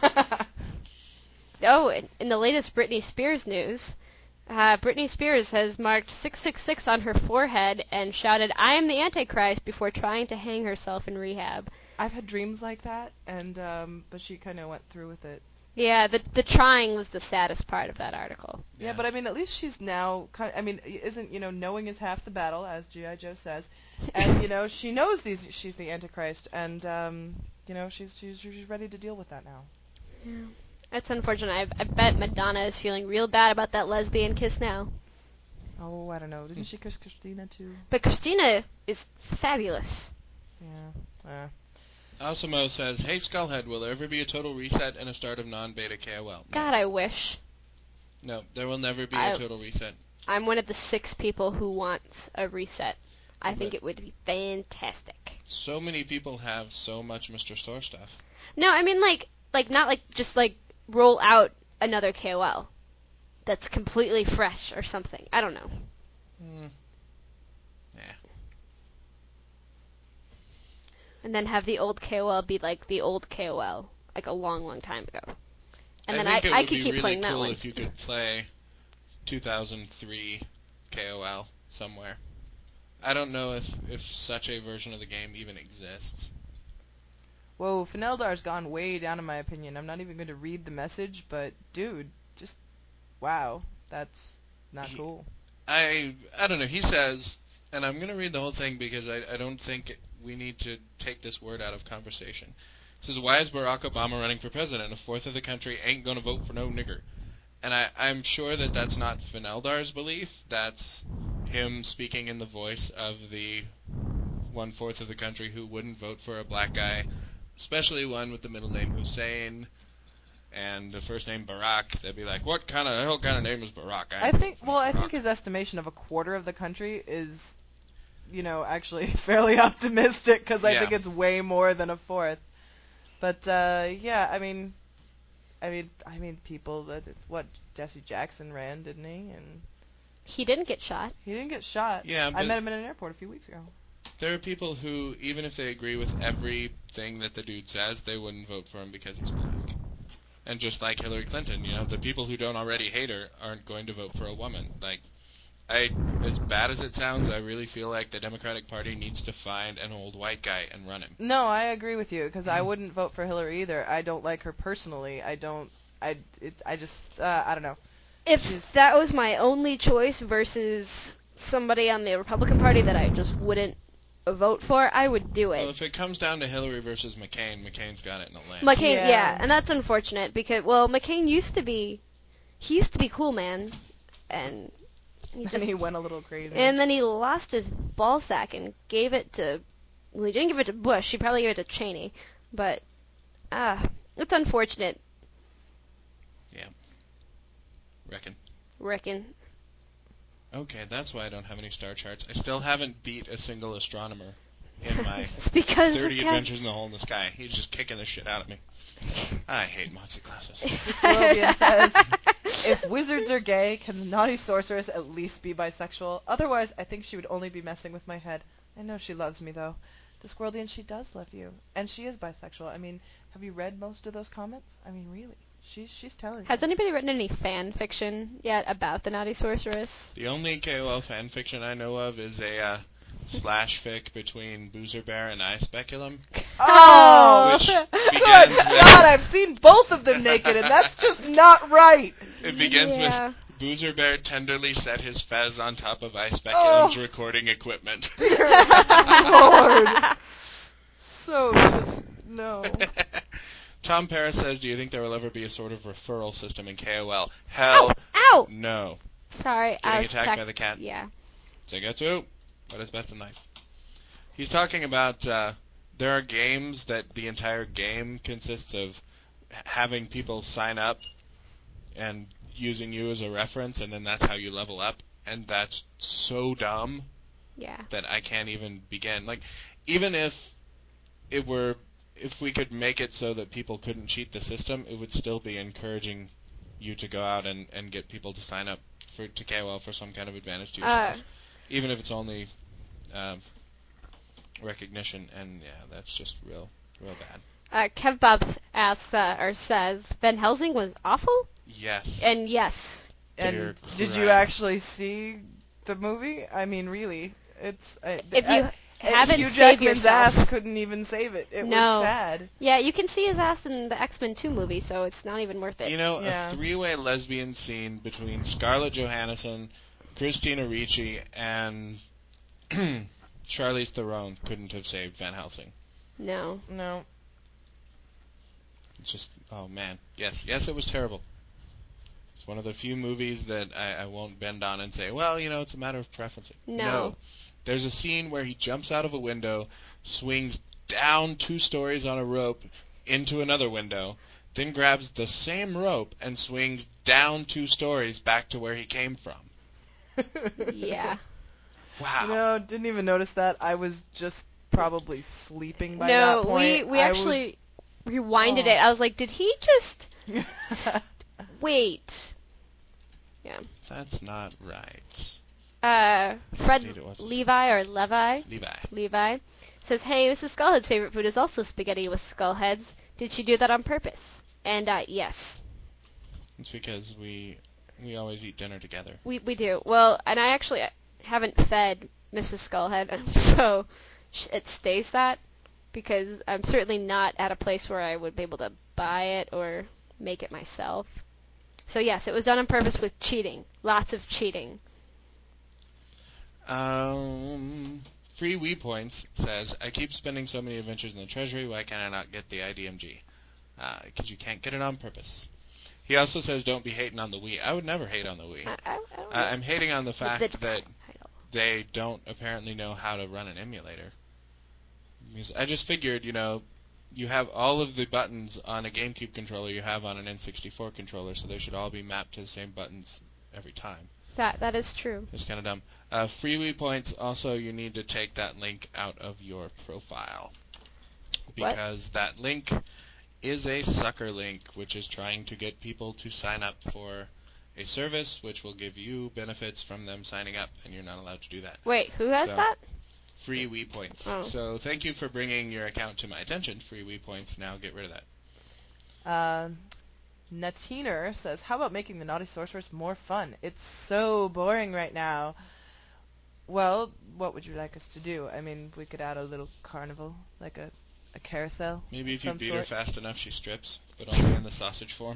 Oh, in the latest Britney Spears news, Britney Spears has marked 666 on her forehead and shouted, I am the Antichrist, before trying to hang herself in rehab. I've had dreams like that, and but she kind of went through with it. Yeah, the trying was the saddest part of that article. Yeah, but I mean, at least she's now isn't, knowing is half the battle, as G.I. Joe says. And, she knows she's the Antichrist, and, she's ready to deal with that now. Yeah. That's unfortunate. I bet Madonna is feeling real bad about that lesbian kiss now. Oh, I don't know. Didn't she kiss Christina, too? But Christina is fabulous. Yeah. Asimo says, hey Skullhead, will there ever be a total reset and a start of non-beta KOL? No. God, I wish. No, there will never be a total reset. I'm one of the 6 people who wants a reset. I think it would be fantastic. So many people have so much Mr. Store stuff. No, I mean not just roll out another KOL that's completely fresh or something. I don't know. Yeah. And then have the old KOL be like the old KOL, like a long, long time ago. And then I could keep playing that one. It would be really cool if you could play 2003 KOL somewhere. I don't know if such a version of the game even exists. Whoa, Fineldar's gone way down in my opinion. I'm not even going to read the message, but dude, just wow, that's not cool. I don't know. He says, and I'm going to read the whole thing because I don't think we need to take this word out of conversation. He says, why is Barack Obama running for president? A fourth of the country ain't going to vote for no nigger. And I'm sure that that's not Fineldar's belief. That's him speaking in the voice of the 1/4 of the country who wouldn't vote for a black guy, especially one with the middle name Hussein and the first name Barack. They'd be like, what kind of name is Barack? I think his estimation of a quarter of the country is, actually fairly optimistic, because I think it's way more than a fourth. But I mean, people Jesse Jackson ran, didn't he? And he didn't get shot. He didn't get shot. Yeah, I met him in an airport a few weeks ago. There are people who, even if they agree with everything that the dude says, they wouldn't vote for him because he's black. And just like Hillary Clinton, the people who don't already hate her aren't going to vote for a woman. Like, as bad as it sounds, I really feel like the Democratic Party needs to find an old white guy and run him. No, I agree with you because I wouldn't vote for Hillary either. I don't like her personally. I don't know. If that was my only choice versus somebody on the Republican Party that I just wouldn't vote for, I would do it. Well, if it comes down to Hillary versus McCain, McCain's got it in a land. McCain, Yeah. yeah, and that's unfortunate because, well, McCain used to be cool, man, and And he went a little crazy. and then he lost his ball sack and gave it to, well, he didn't give it to Bush, he probably gave it to Cheney, but, it's unfortunate, Reckon. Rickon. Okay, that's why I don't have any star charts. I still haven't beat a single astronomer in my It's because 30 Kev- Adventures in the Hole in the Sky. He's just kicking the shit out of me. I hate Moxie classes. Discworldian says, if wizards are gay, can the naughty sorceress at least be bisexual? Otherwise, I think she would only be messing with my head. I know she loves me, though. Discworldian, she does love you. And she is bisexual. I mean, have you read most of those comments? I mean, really. She's telling Has you. anybody written any fan fiction yet about the Naughty Sorceress? The only KOL fan fiction I know of is a slash fic between Boozer Bear and I Speculum. Oh! Which Good begins with- God, I've seen both of them naked, and that's just not right. It begins Yeah. with Boozer Bear tenderly set his fez on top of I Speculum's recording equipment. Dear Lord. So just, no. Tom Paris says, do you think there will ever be a sort of referral system in KOL? Hell Ow! no. Sorry, I Getting was attacked by the cat. Yeah. Segetsu, what is best in life? He's talking about there are games that the entire game consists of having people sign up and using you as a reference, and then that's how you level up. And that's so dumb Yeah. that I can't even begin. Like, even if we could make it so that people couldn't cheat the system, it would still be encouraging you to go out and get people to sign up to KOL for some kind of advantage to yourself. Even if it's only recognition, and yeah, that's just real bad. Kev Bob asks, or says, Van Helsing was awful? Yes. And yes. And Dear did you Christ. actually see the movie? I mean, really, it's. If you haven't, Hugh save Jackman's yourself. ass couldn't even save it. It No. was sad. Yeah, you can see his ass in the X-Men 2 movie, so it's not even worth it. You know, Yeah. a three-way lesbian scene between Scarlett Johansson, Christina Ricci, and Charlize Theron couldn't have saved Van Helsing. No. No. It's just, oh man. Yes, it was terrible. It's one of the few movies that I won't bend on and say, well, it's a matter of preference. No. There's a scene where he jumps out of a window, swings down 2 stories on a rope into another window, then grabs the same rope and swings down 2 stories back to where he came from. Yeah. Wow. No, didn't even notice that. I was just probably sleeping by that No, point. we actually rewinded it. I was like, did he just wait? Yeah. That's not right. Fred Indeed it wasn't. Levi says, hey, Mrs. Skullhead's favorite food is also spaghetti with skull heads. Did she do that on purpose? And yes, It's because we always eat dinner together. we do. Well, and I actually haven't fed Mrs. Skullhead, so it stays that, because I'm certainly not at a place where I would be able to buy it or make it myself. So yes, it was done on purpose with cheating. Lots of cheating. Free Wii Points says, I keep spending so many adventures in the treasury, why can I not get the IDMG? Because you can't get it on purpose. He also says, don't be hating on the Wii. I would never hate on the Wii. I don't know. I'm hating on the fact that title. they don't apparently know how to run an emulator. Because I just figured, you have all of the buttons on a GameCube controller you have on an N64 controller, so they should all be mapped to the same buttons every time. That is true. It's kind of dumb. Free Wii Points, also you need to take that link out of your profile. Because that link is a sucker link, which is trying to get people to sign up for a service which will give you benefits from them signing up, and you're not allowed to do that. Wait, who has So- that? Free Wii Points. Oh. So thank you for bringing your account to my attention, Free Wii Points. Now get rid of that. Natiner says, how about making the Naughty Sorceress more fun? It's so boring right now. Well, what would you like us to do? I mean, we could add a little carnival, like a carousel. Maybe of if you some beat sort. her fast enough, she strips, but only in the sausage form.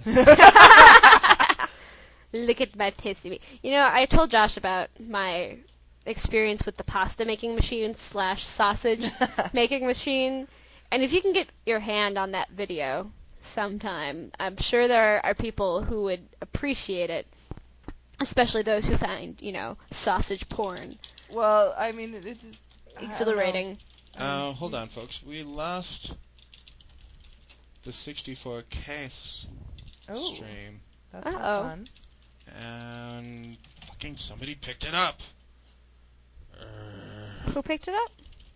Look at my tasty meat. You know, I told Josh about my experience with the pasta making machine / sausage making machine. And if you can get your hand on that video sometime, I'm sure there are people who would appreciate it, especially those who find, sausage porn Well, I mean, it's exhilarating. Hold on, folks. We lost the 64K stream. That's not Uh-oh. fun. And fucking somebody picked it up. Who picked it up?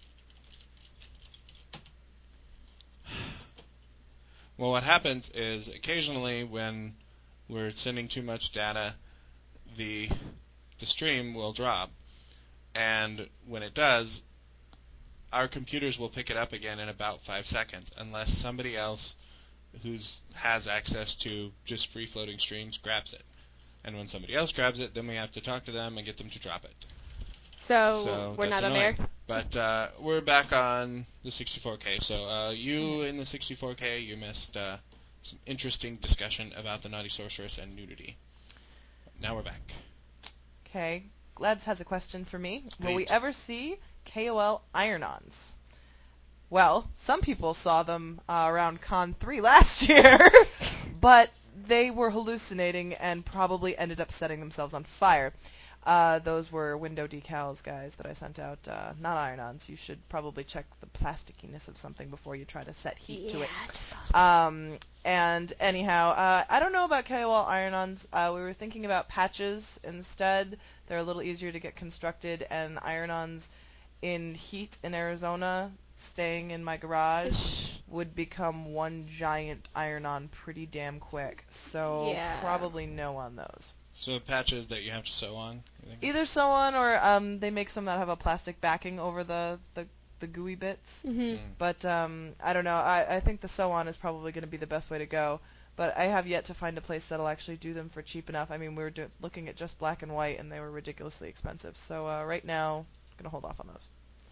Well, what happens is occasionally when we're sending too much data, the stream will drop. And when it does, our computers will pick it up again in about 5 seconds, unless somebody else who has access to just free-floating streams grabs it. And when somebody else grabs it, then we have to talk to them and get them to drop it. So we're that's not on annoying. air? But we're back on the 64K. So you in the 64K, you missed some interesting discussion about the Naughty Sorceress and nudity. Now we're back. Okay. Glads has a question for me. Will Please. we ever see KOL iron-ons? Well, some people saw them around Con 3 last year, but they were hallucinating and probably ended up setting themselves on fire. Those were window decals, guys, that I sent out, not iron-ons. You should probably check the plasticiness of something before you try to set heat to it. And anyhow, I don't know about KOL iron-ons. We were thinking about patches instead. They're a little easier to get constructed, and iron-ons in heat in Arizona, staying in my garage, would become one giant iron-on pretty damn quick. So probably no on those. So patches that you have to sew on? You think? Either sew on or they make some that have a plastic backing over the gooey bits. Mm-hmm. But I don't know. I think the sew on is probably going to be the best way to go. But I have yet to find a place that'll actually do them for cheap enough. I mean, we were looking at just black and white, and they were ridiculously expensive. So right now, I'm going to hold off on those.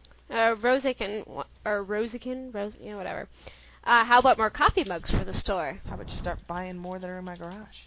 Whatever. How about more coffee mugs for the store? How about you start buying more that are in my garage?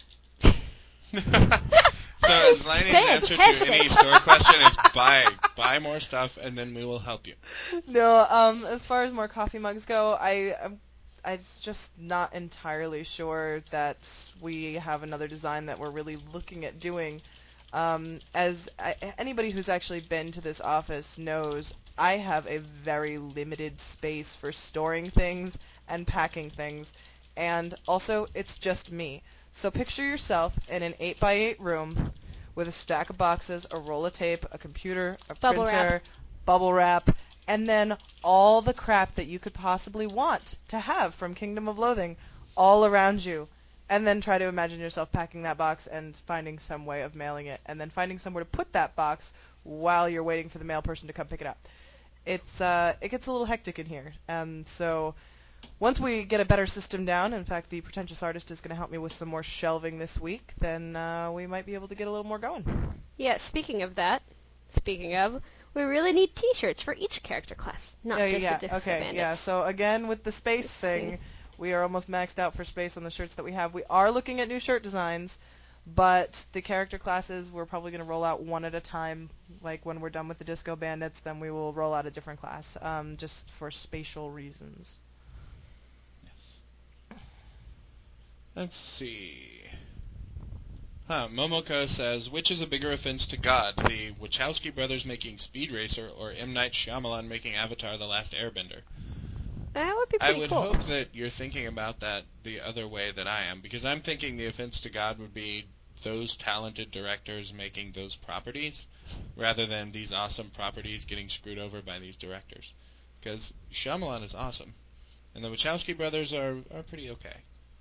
So as Liney's answer to any store question is buy more stuff, and then we will help you. No, as far as more coffee mugs go, I'm just not entirely sure that we have another design that we're really looking at doing. Anybody who's actually been to this office knows, I have a very limited space for storing things and packing things, and also it's just me. So picture yourself in an 8x8 room with a stack of boxes, a roll of tape, a computer, a printer, bubble wrap, and then all the crap that you could possibly want to have from Kingdom of Loathing all around you. And then try to imagine yourself packing that box and finding some way of mailing it, and then finding somewhere to put that box while you're waiting for the mail person to come pick it up. It gets a little hectic in here. So once we get a better system down, in fact, the pretentious artist is going to help me with some more shelving this week, then we might be able to get a little more going. Yeah, speaking of, we really need T-shirts for each character class, not just the Disco Bandits. Yeah, so again, with the space thing, we are almost maxed out for space on the shirts that we have. We are looking at new shirt designs, but the character classes, we're probably going to roll out one at a time. Like when we're done with the Disco Bandits, then we will roll out a different class, just for spatial reasons. Let's see. Momoko says, which is a bigger offense to God, the Wachowski brothers making Speed Racer or M. Night Shyamalan making Avatar: The Last Airbender? That would be pretty cool. I would cool. hope that you're thinking about that the other way that I am, because I'm thinking the offense to God would be those talented directors making those properties, rather than these awesome properties getting screwed over by these directors. Because Shyamalan is awesome, and the Wachowski brothers are pretty okay.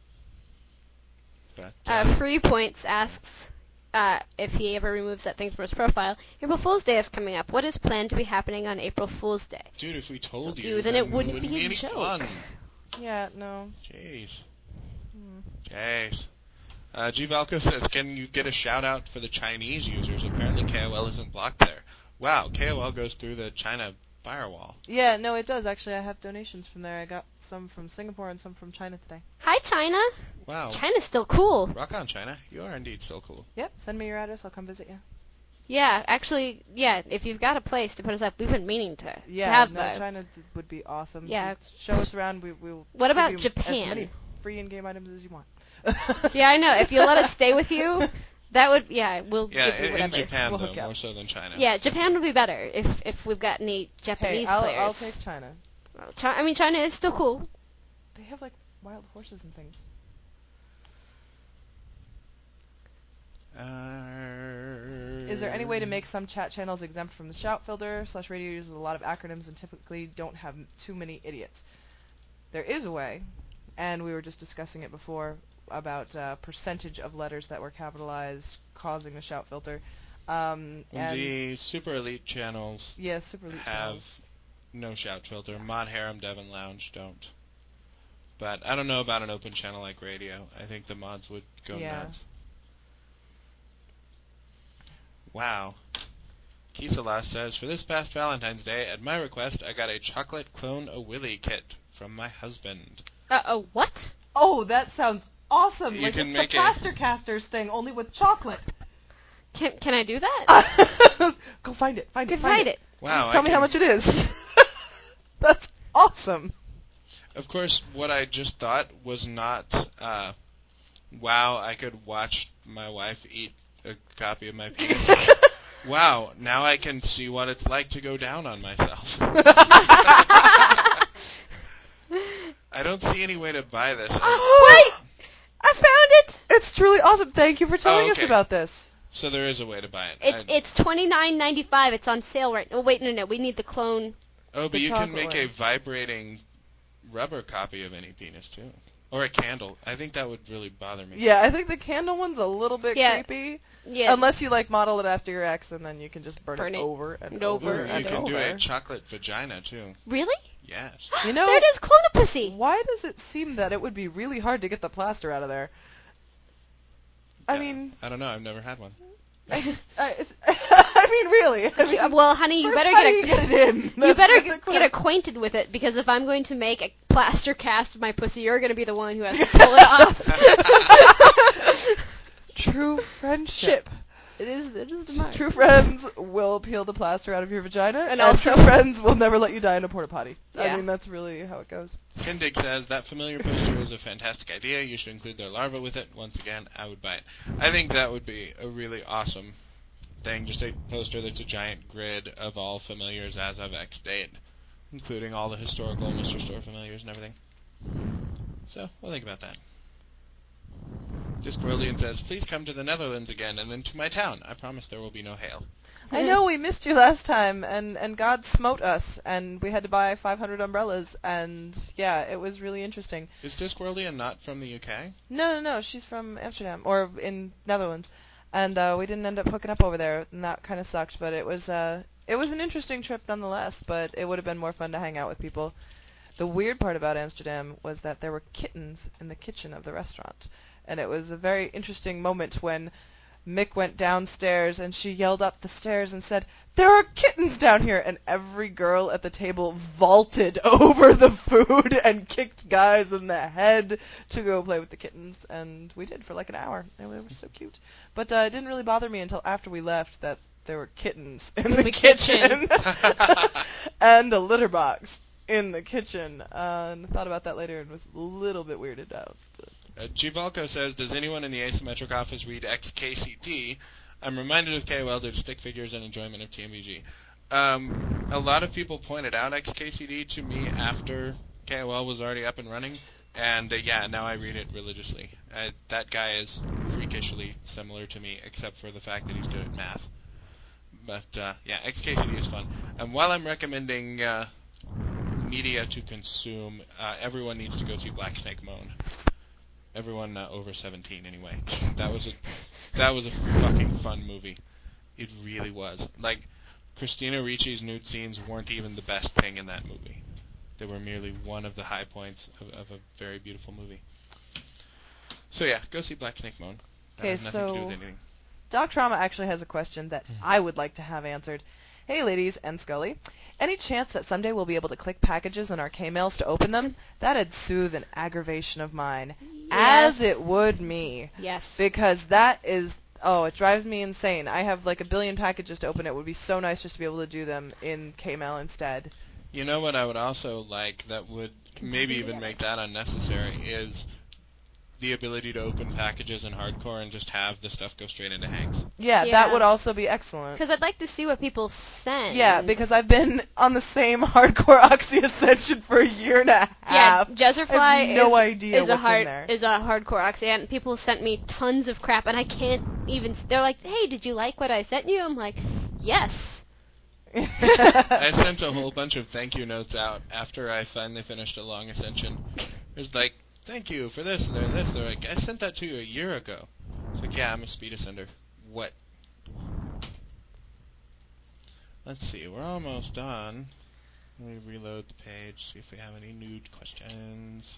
But, Free Points asks if he ever removes that thing from his profile. April Fool's Day is coming up. What is planned to be happening on April Fool's Day? Dude, if we told you, then it wouldn't be any a joke. fun. Yeah, no. Jeez. Jeez. G. Valco says, can you get a shout-out for the Chinese users? Apparently KOL isn't blocked there. Wow, KOL goes through the China firewall. Yeah, no, it does. Actually, I have donations from there. I got some from Singapore and some from China today. Hi, China. Wow. China's still cool. Rock on, China. You are indeed still cool. Yep, send me your address. I'll come visit you. Yeah, actually, yeah, if you've got a place to put us up, we've been meaning to Yeah, have no, that. China would be awesome. Yeah. Show us around. We'll What give about you Japan? as many free in-game items as you want. Yeah, I know. If you let us stay with you, that would, we'll Yeah, give you in whatever. Japan, We'll though, hook you up. more so than China. Yeah, Japan would be better if we've got any Hey, Japanese I'll players. take China. Well, China is still cool. They have like wild horses and things. Is there any way to make some chat channels exempt from the shout filter? /radio uses a lot of acronyms and typically don't have too many idiots. There is a way, and we were just discussing it before about percentage of letters that were capitalized causing the shout filter. And the Super Elite channels yeah, Super Elite have channels. no shout filter. Mod Harem, Devon Lounge don't. But I don't know about an open channel like radio. I think the mods would go nuts. Wow. Kisala says, for this past Valentine's Day, at my request, I got a chocolate clone a Willy kit from my husband. What? Oh, that sounds awesome! You like can it's make the a- Plaster Casters thing, only with chocolate. Can I do that? Go find it. Find it. Wow. Please tell me how much it is. That's awesome. Of course, what I just thought was not, wow, I could watch my wife eat a copy of my penis. Wow, now I can see what it's like to go down on myself. I don't see any way to buy this. Wait! I found it. It's truly awesome. Thank you for telling us okay. about this. So there is a way to buy it. It's $29.95. It's on sale right. Oh wait, no. We need the clone. Oh, but the you can chocolate make one. a vibrating rubber copy of any penis too, or a candle. I think that would really bother me. Yeah, I think the candle one's a little bit Yeah. creepy. Yeah. Unless you like model it after your ex, and then you can just burn it it over and over over Ooh, and you can do over. a chocolate vagina too. Really? Yes. You know, there it is. Clone-a-pussy. why does it seem that it would be really hard to get the plaster out of there? I Yeah, mean, I don't know. I've never had one. I mean, really. I mean, Well, honey, you first, better how do you get it in. You That's better the get question. acquainted with it, because if I'm going to make a plaster cast of my pussy, you're going to be the one who has to pull it off. True friendship. It is the mark. True friends will peel the plaster out of your vagina, And and also- true friends will never let you die in a porta potty. I Yeah. mean, that's really how it goes. Kindig says, that familiar poster is a fantastic idea. You should include their larva with it. Once again, I would buy it. I think that would be a really awesome thing. Just a poster that's a giant grid of all familiars as of X date, including all the historical Mr. Store familiars and everything. So, we'll think about that. Discworldian says, please come to the Netherlands again, and then to my town. I promise there will be no hail. I know we missed you last time, and God smote us, and we had to buy 500 umbrellas, and yeah, it was really interesting. Is Discworldian not from the UK? No, she's from Amsterdam, or in Netherlands, and we didn't end up hooking up over there, and that kind of sucked, but it was an interesting trip nonetheless, but it would have been more fun to hang out with people. The weird part about Amsterdam was that there were kittens in the kitchen of the restaurant, and it was a very interesting moment when Mick went downstairs and she yelled up the stairs and said, "There are kittens down here!" And every girl at the table vaulted over the food and kicked guys in the head to go play with the kittens. And we did for like an hour. They were so cute. But it didn't really bother me until after we left that there were kittens in the kitchen. And a litter box in the kitchen. And I thought about that later and was a little bit weirded out. Givalco says, does anyone in the asymmetric office read XKCD? I'm reminded of KOL due to stick figures and enjoyment of TMVG. A lot of people pointed out XKCD to me after KOL was already up and running, and yeah, now I read it religiously. That guy is freakishly similar to me, except for the fact that he's good at math. But yeah, XKCD is fun. And while I'm recommending media to consume, everyone needs to go see Black Snake Moan. Everyone over 17, anyway. That was a fucking fun movie. It really was. Like, Christina Ricci's nude scenes weren't even the best thing in that movie. They were merely one of the high points of a very beautiful movie. So yeah, go see Black Snake Moan. That Okay, has nothing to do so with anything. Doc Trauma actually has a question that I would like to have answered. Hey, ladies and Scully. Any chance that someday we'll be able to click packages in our K-mails to open them? That'd soothe an aggravation of mine. As it would me. Yes. Because that is... Oh, it drives me insane. I have like a billion packages to open. It would be so nice just to be able to do them in K-mail instead. You know what I would also like that would maybe even make that unnecessary is the ability to open packages in hardcore and just have the stuff go straight into Hanks. Yeah, Yeah. that would also be excellent. Because I'd like to see what people send. Yeah, because I've been on the same hardcore Oxy Ascension for a year and a Yeah, half. Jazzerfly I have no idea is what's in there. is a hardcore Oxy, and people sent me tons of crap, and I can't even. They're like, "Hey, did you like what I sent you?" I'm like, "Yes." I sent a whole bunch of thank you notes out after I finally finished a long ascension. It was like, thank you for this and this. They're like, I sent that to you a year ago. It's like, yeah, I'm a speed ascender. What? Let's see, we're almost done. Let me reload the page, see if we have any nude questions.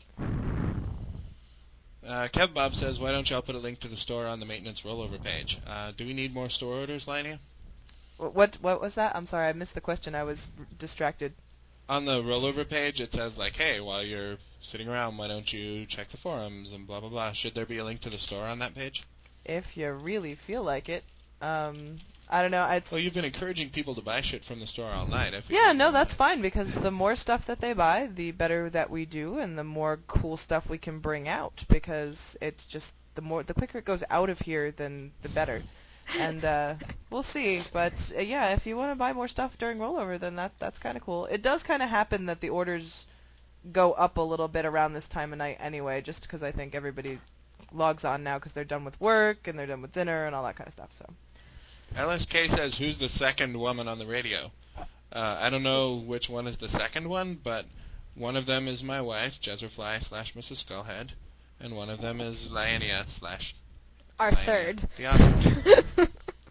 Kev Bob says, why don't y'all put a link to the store on the maintenance rollover page? Do we need more store orders, Lania? What was that? I'm sorry, I missed the question. I was distracted. On the rollover page, it says, like, hey, while you're sitting around, why don't you check the forums and blah, blah, blah. Should there be a link to the store on that page? If you really feel like it. I don't know. Well, you've been encouraging people to buy shit from the store all night. Yeah, no, that's fine, because the more stuff that they buy, the better that we do, and the more cool stuff we can bring out, because it's just, the quicker it goes out of here, then the better. And we'll see, but yeah, if you want to buy more stuff during rollover, then that's kind of cool. It does kind of happen that the orders go up a little bit around this time of night anyway, just because I think everybody logs on now because they're done with work and they're done with dinner and all that kind of stuff. So LSK says, who's the second woman on the radio? I don't know which one is the second one, but one of them is my wife, Jazzerfly / Mrs. Skullhead, and one of them is Laiania / Our Laiania, third. the other.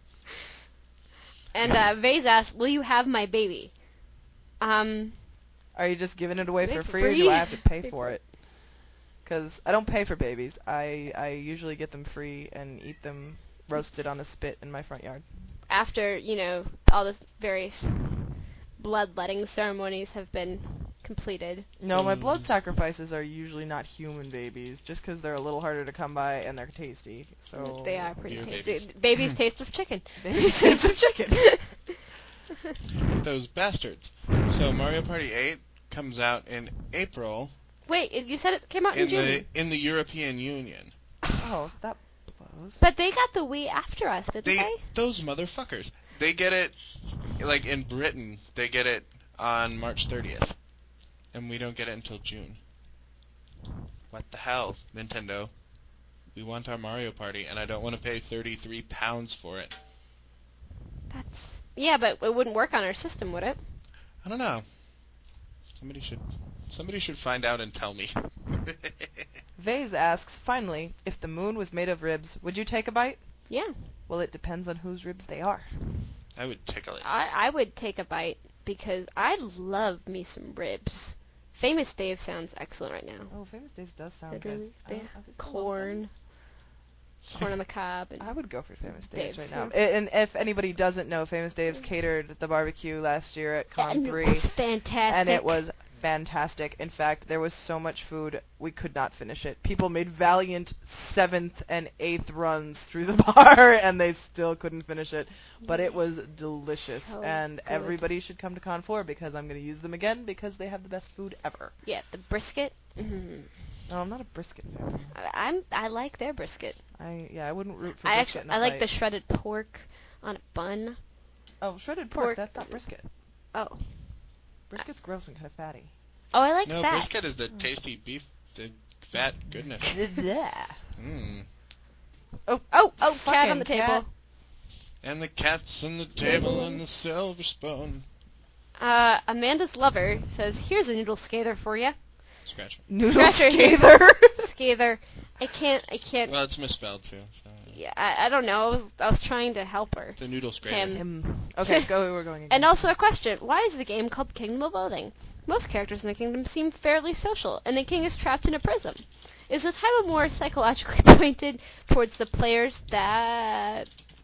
And Vase asks, "Will you have my baby?" are you just giving it away for For free, or free? do I have to pay Pay for for it? Because I don't pay for babies. I usually get them free and eat them roasted on a spit in my front yard. After all the various bloodletting ceremonies have been completed. No, my blood sacrifices are usually not human babies, just because they're a little harder to come by and they're tasty. So They are pretty Your tasty. babies. Babies taste of chicken. Babies taste of chicken. Those bastards. So Mario Party 8 comes out in April Wait, you said it came out in June. in the European Union. Oh, that blows. But they got the Wii after us, didn't they? Those motherfuckers. They get it, like in Britain, they get it on March 30th. And we don't get it until June. What the hell, Nintendo? We want our Mario Party, and I don't want to pay £33 for it. Yeah, but it wouldn't work on our system, would it? I don't know. Somebody should find out and tell me. Vase asks, finally, if the moon was made of ribs, would you take a bite? Yeah. Well, it depends on whose ribs they are. I would tickle it. I would take a bite because I love me some ribs. Famous Dave sounds excellent right now. Oh, Famous Dave's does sound They're good. really- I they don't- have is this corn on the cob. And I would go for Famous Dave's right Dave's, now. yeah. And if anybody doesn't know, Famous Dave's catered the barbecue last year at Con and 3. it was fantastic. And it was fantastic. In fact, there was so much food, we could not finish it. People made valiant 7th and 8th runs through the bar, and they still couldn't finish it. But it was delicious. So and good. everybody should come to Con 4, because I'm going to use them again, because they have the best food ever. Yeah, the brisket. No, I'm not a brisket fan. I like their brisket. I wouldn't root for I brisket in a like fight. the shredded pork on a bun. Oh, shredded pork, pork. that's not brisket. Oh. Brisket's gross and kind of fatty. Oh, I like No, that. brisket is the tasty beef, the fat goodness. Yeah. Mm. Oh, cat fucking on the table. cat. And the cat's on the table and the silver spoon. Amanda's lover says, "Here's a noodle scather for you." Scratch. Noodle Scratcher. scather. Scather. I can't. Well, it's misspelled too. So. Yeah, I don't know. I was trying to help her. It's a noodle scraper. Him. Okay, we're going again. And also a question: why is the game called Kingdom of Loathing? Most characters in the kingdom seem fairly social, and the king is trapped in a prism. Is the title more psychologically pointed towards the players that...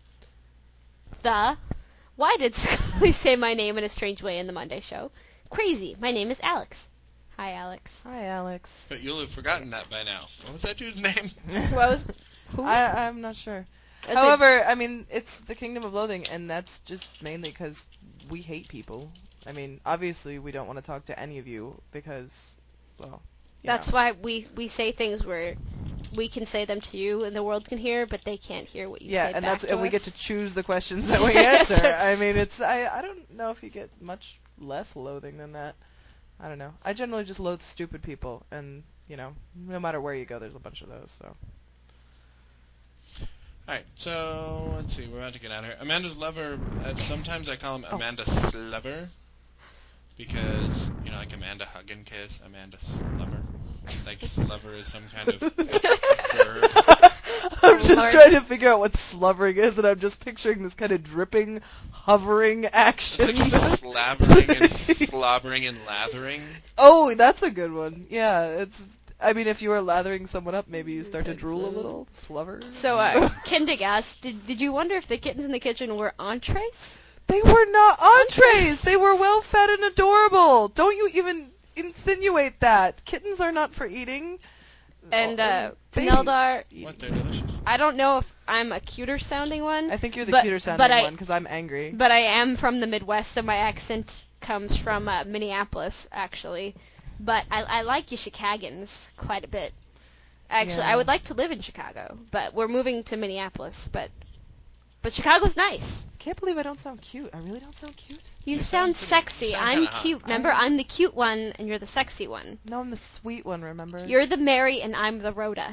Why did Scully say my name in a strange way in the Monday show? Crazy. My name is Alex. Hi, Alex. Hi, Alex. But you'll have forgotten that by now. What was that dude's name? Who? I'm not sure. That's However, I mean, it's the Kingdom of Loathing, and that's just mainly because we hate people. I mean, obviously, we don't want to talk to any of you because, well, That's why we say things where we can say them to you and the world can hear, but they can't hear what you say and back to and we get us. to choose the questions that we answer. I mean, it's I don't know if you get much less loathing than that. I don't know. I generally just loathe stupid people, and no matter where you go, there's a bunch of those. So. Alright, so let's see, we're about to get out of here. Amanda's lover, sometimes I call him Amanda Slover, because, like Amanda Hug and Kiss, Amanda Slover. Like Slover is some kind of bird. I'm just trying to figure out what slovering is, and I'm just picturing this kind of dripping, hovering action. It's like slavering and slobbering and lathering. Oh, that's a good one. Yeah, I mean, if you were lathering someone up, maybe you start to drool a little. Slover. So, Kindig asked, did you wonder if the kittens in the kitchen were entrees? They were not entrees. They were well fed and adorable. Don't you even insinuate that. Kittens are not for eating. And babies. Neldar, What, they're delicious. I don't know if I'm a cuter sounding one. I think you're the cuter sounding one because I'm angry. But I am from the Midwest, so my accent comes from Minneapolis, actually. But I like you Chicagans quite a bit. Actually, Yeah. I would like to live in Chicago, but we're moving to Minneapolis. But Chicago's nice. Can't believe I don't sound cute. I really don't sound cute. You sound sound sexy. kinda I'm hot. cute. Remember, I'm the cute one, and you're the sexy one. No, I'm the sweet one, remember? You're the Mary, and I'm the Rhoda.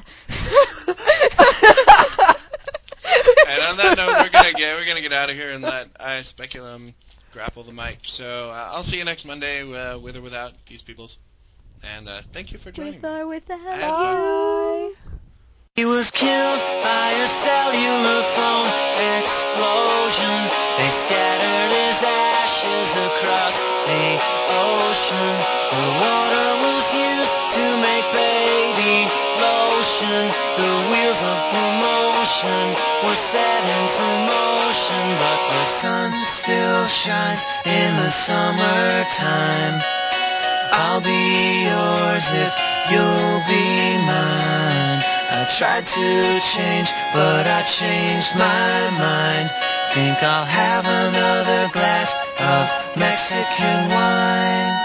And on that note, we're gonna get out of here and let I Speculum grapple the mic. So I'll see you next Monday, with or without these peoples. And thank you for joining With me. or without Have fun. Bye. He was killed by a cellular phone explosion. They scattered his ashes across the ocean. The water was used to make baby lotion. The wheels of promotion were set into motion, but the sun still shines in the summertime. I'll be yours if you'll be mine. I tried to change, but I changed my mind. Think I'll have another glass of Mexican wine.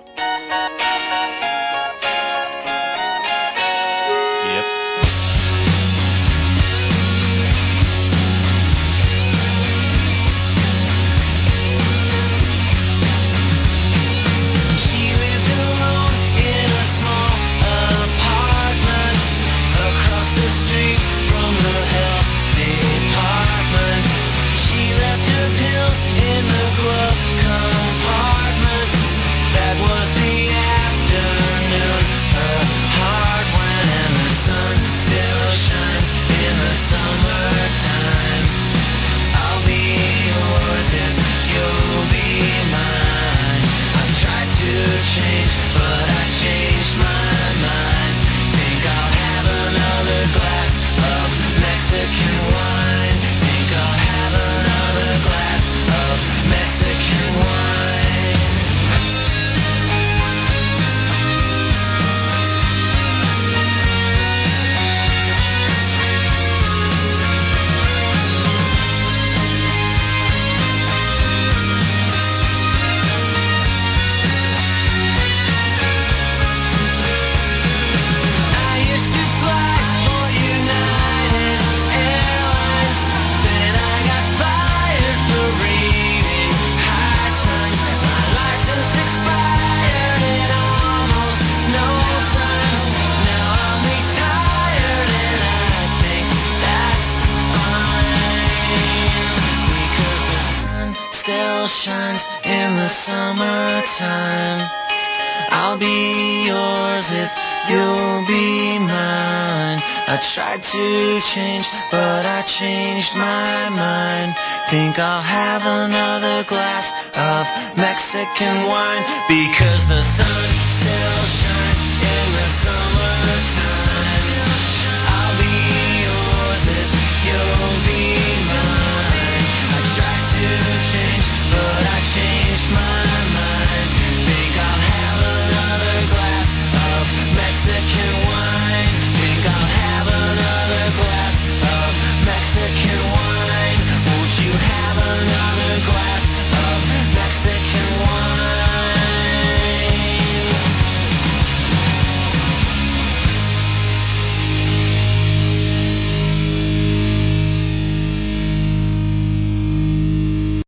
She lived alone in a small apartment across the street from the health department. She left her pills in the glove compartment. That was the afternoon her heart went, and the sun still shines in the summertime. I'll be yours if you'll be mine. I tried to change, but I changed my mind. Think I'll have another glass of Mexican wine. Think I'll have another glass of Mexican wine. I used to fly for United Airlines. Then I got fired for reading High Times. My license expired in almost no time. Now I'm retired and I think that's fine, because the sun still shines in the summertime. I'll be yours if you'll be mine. I tried to change, but I changed my mind. Think I'll have another glass of Mexican wine, because the sun still shines.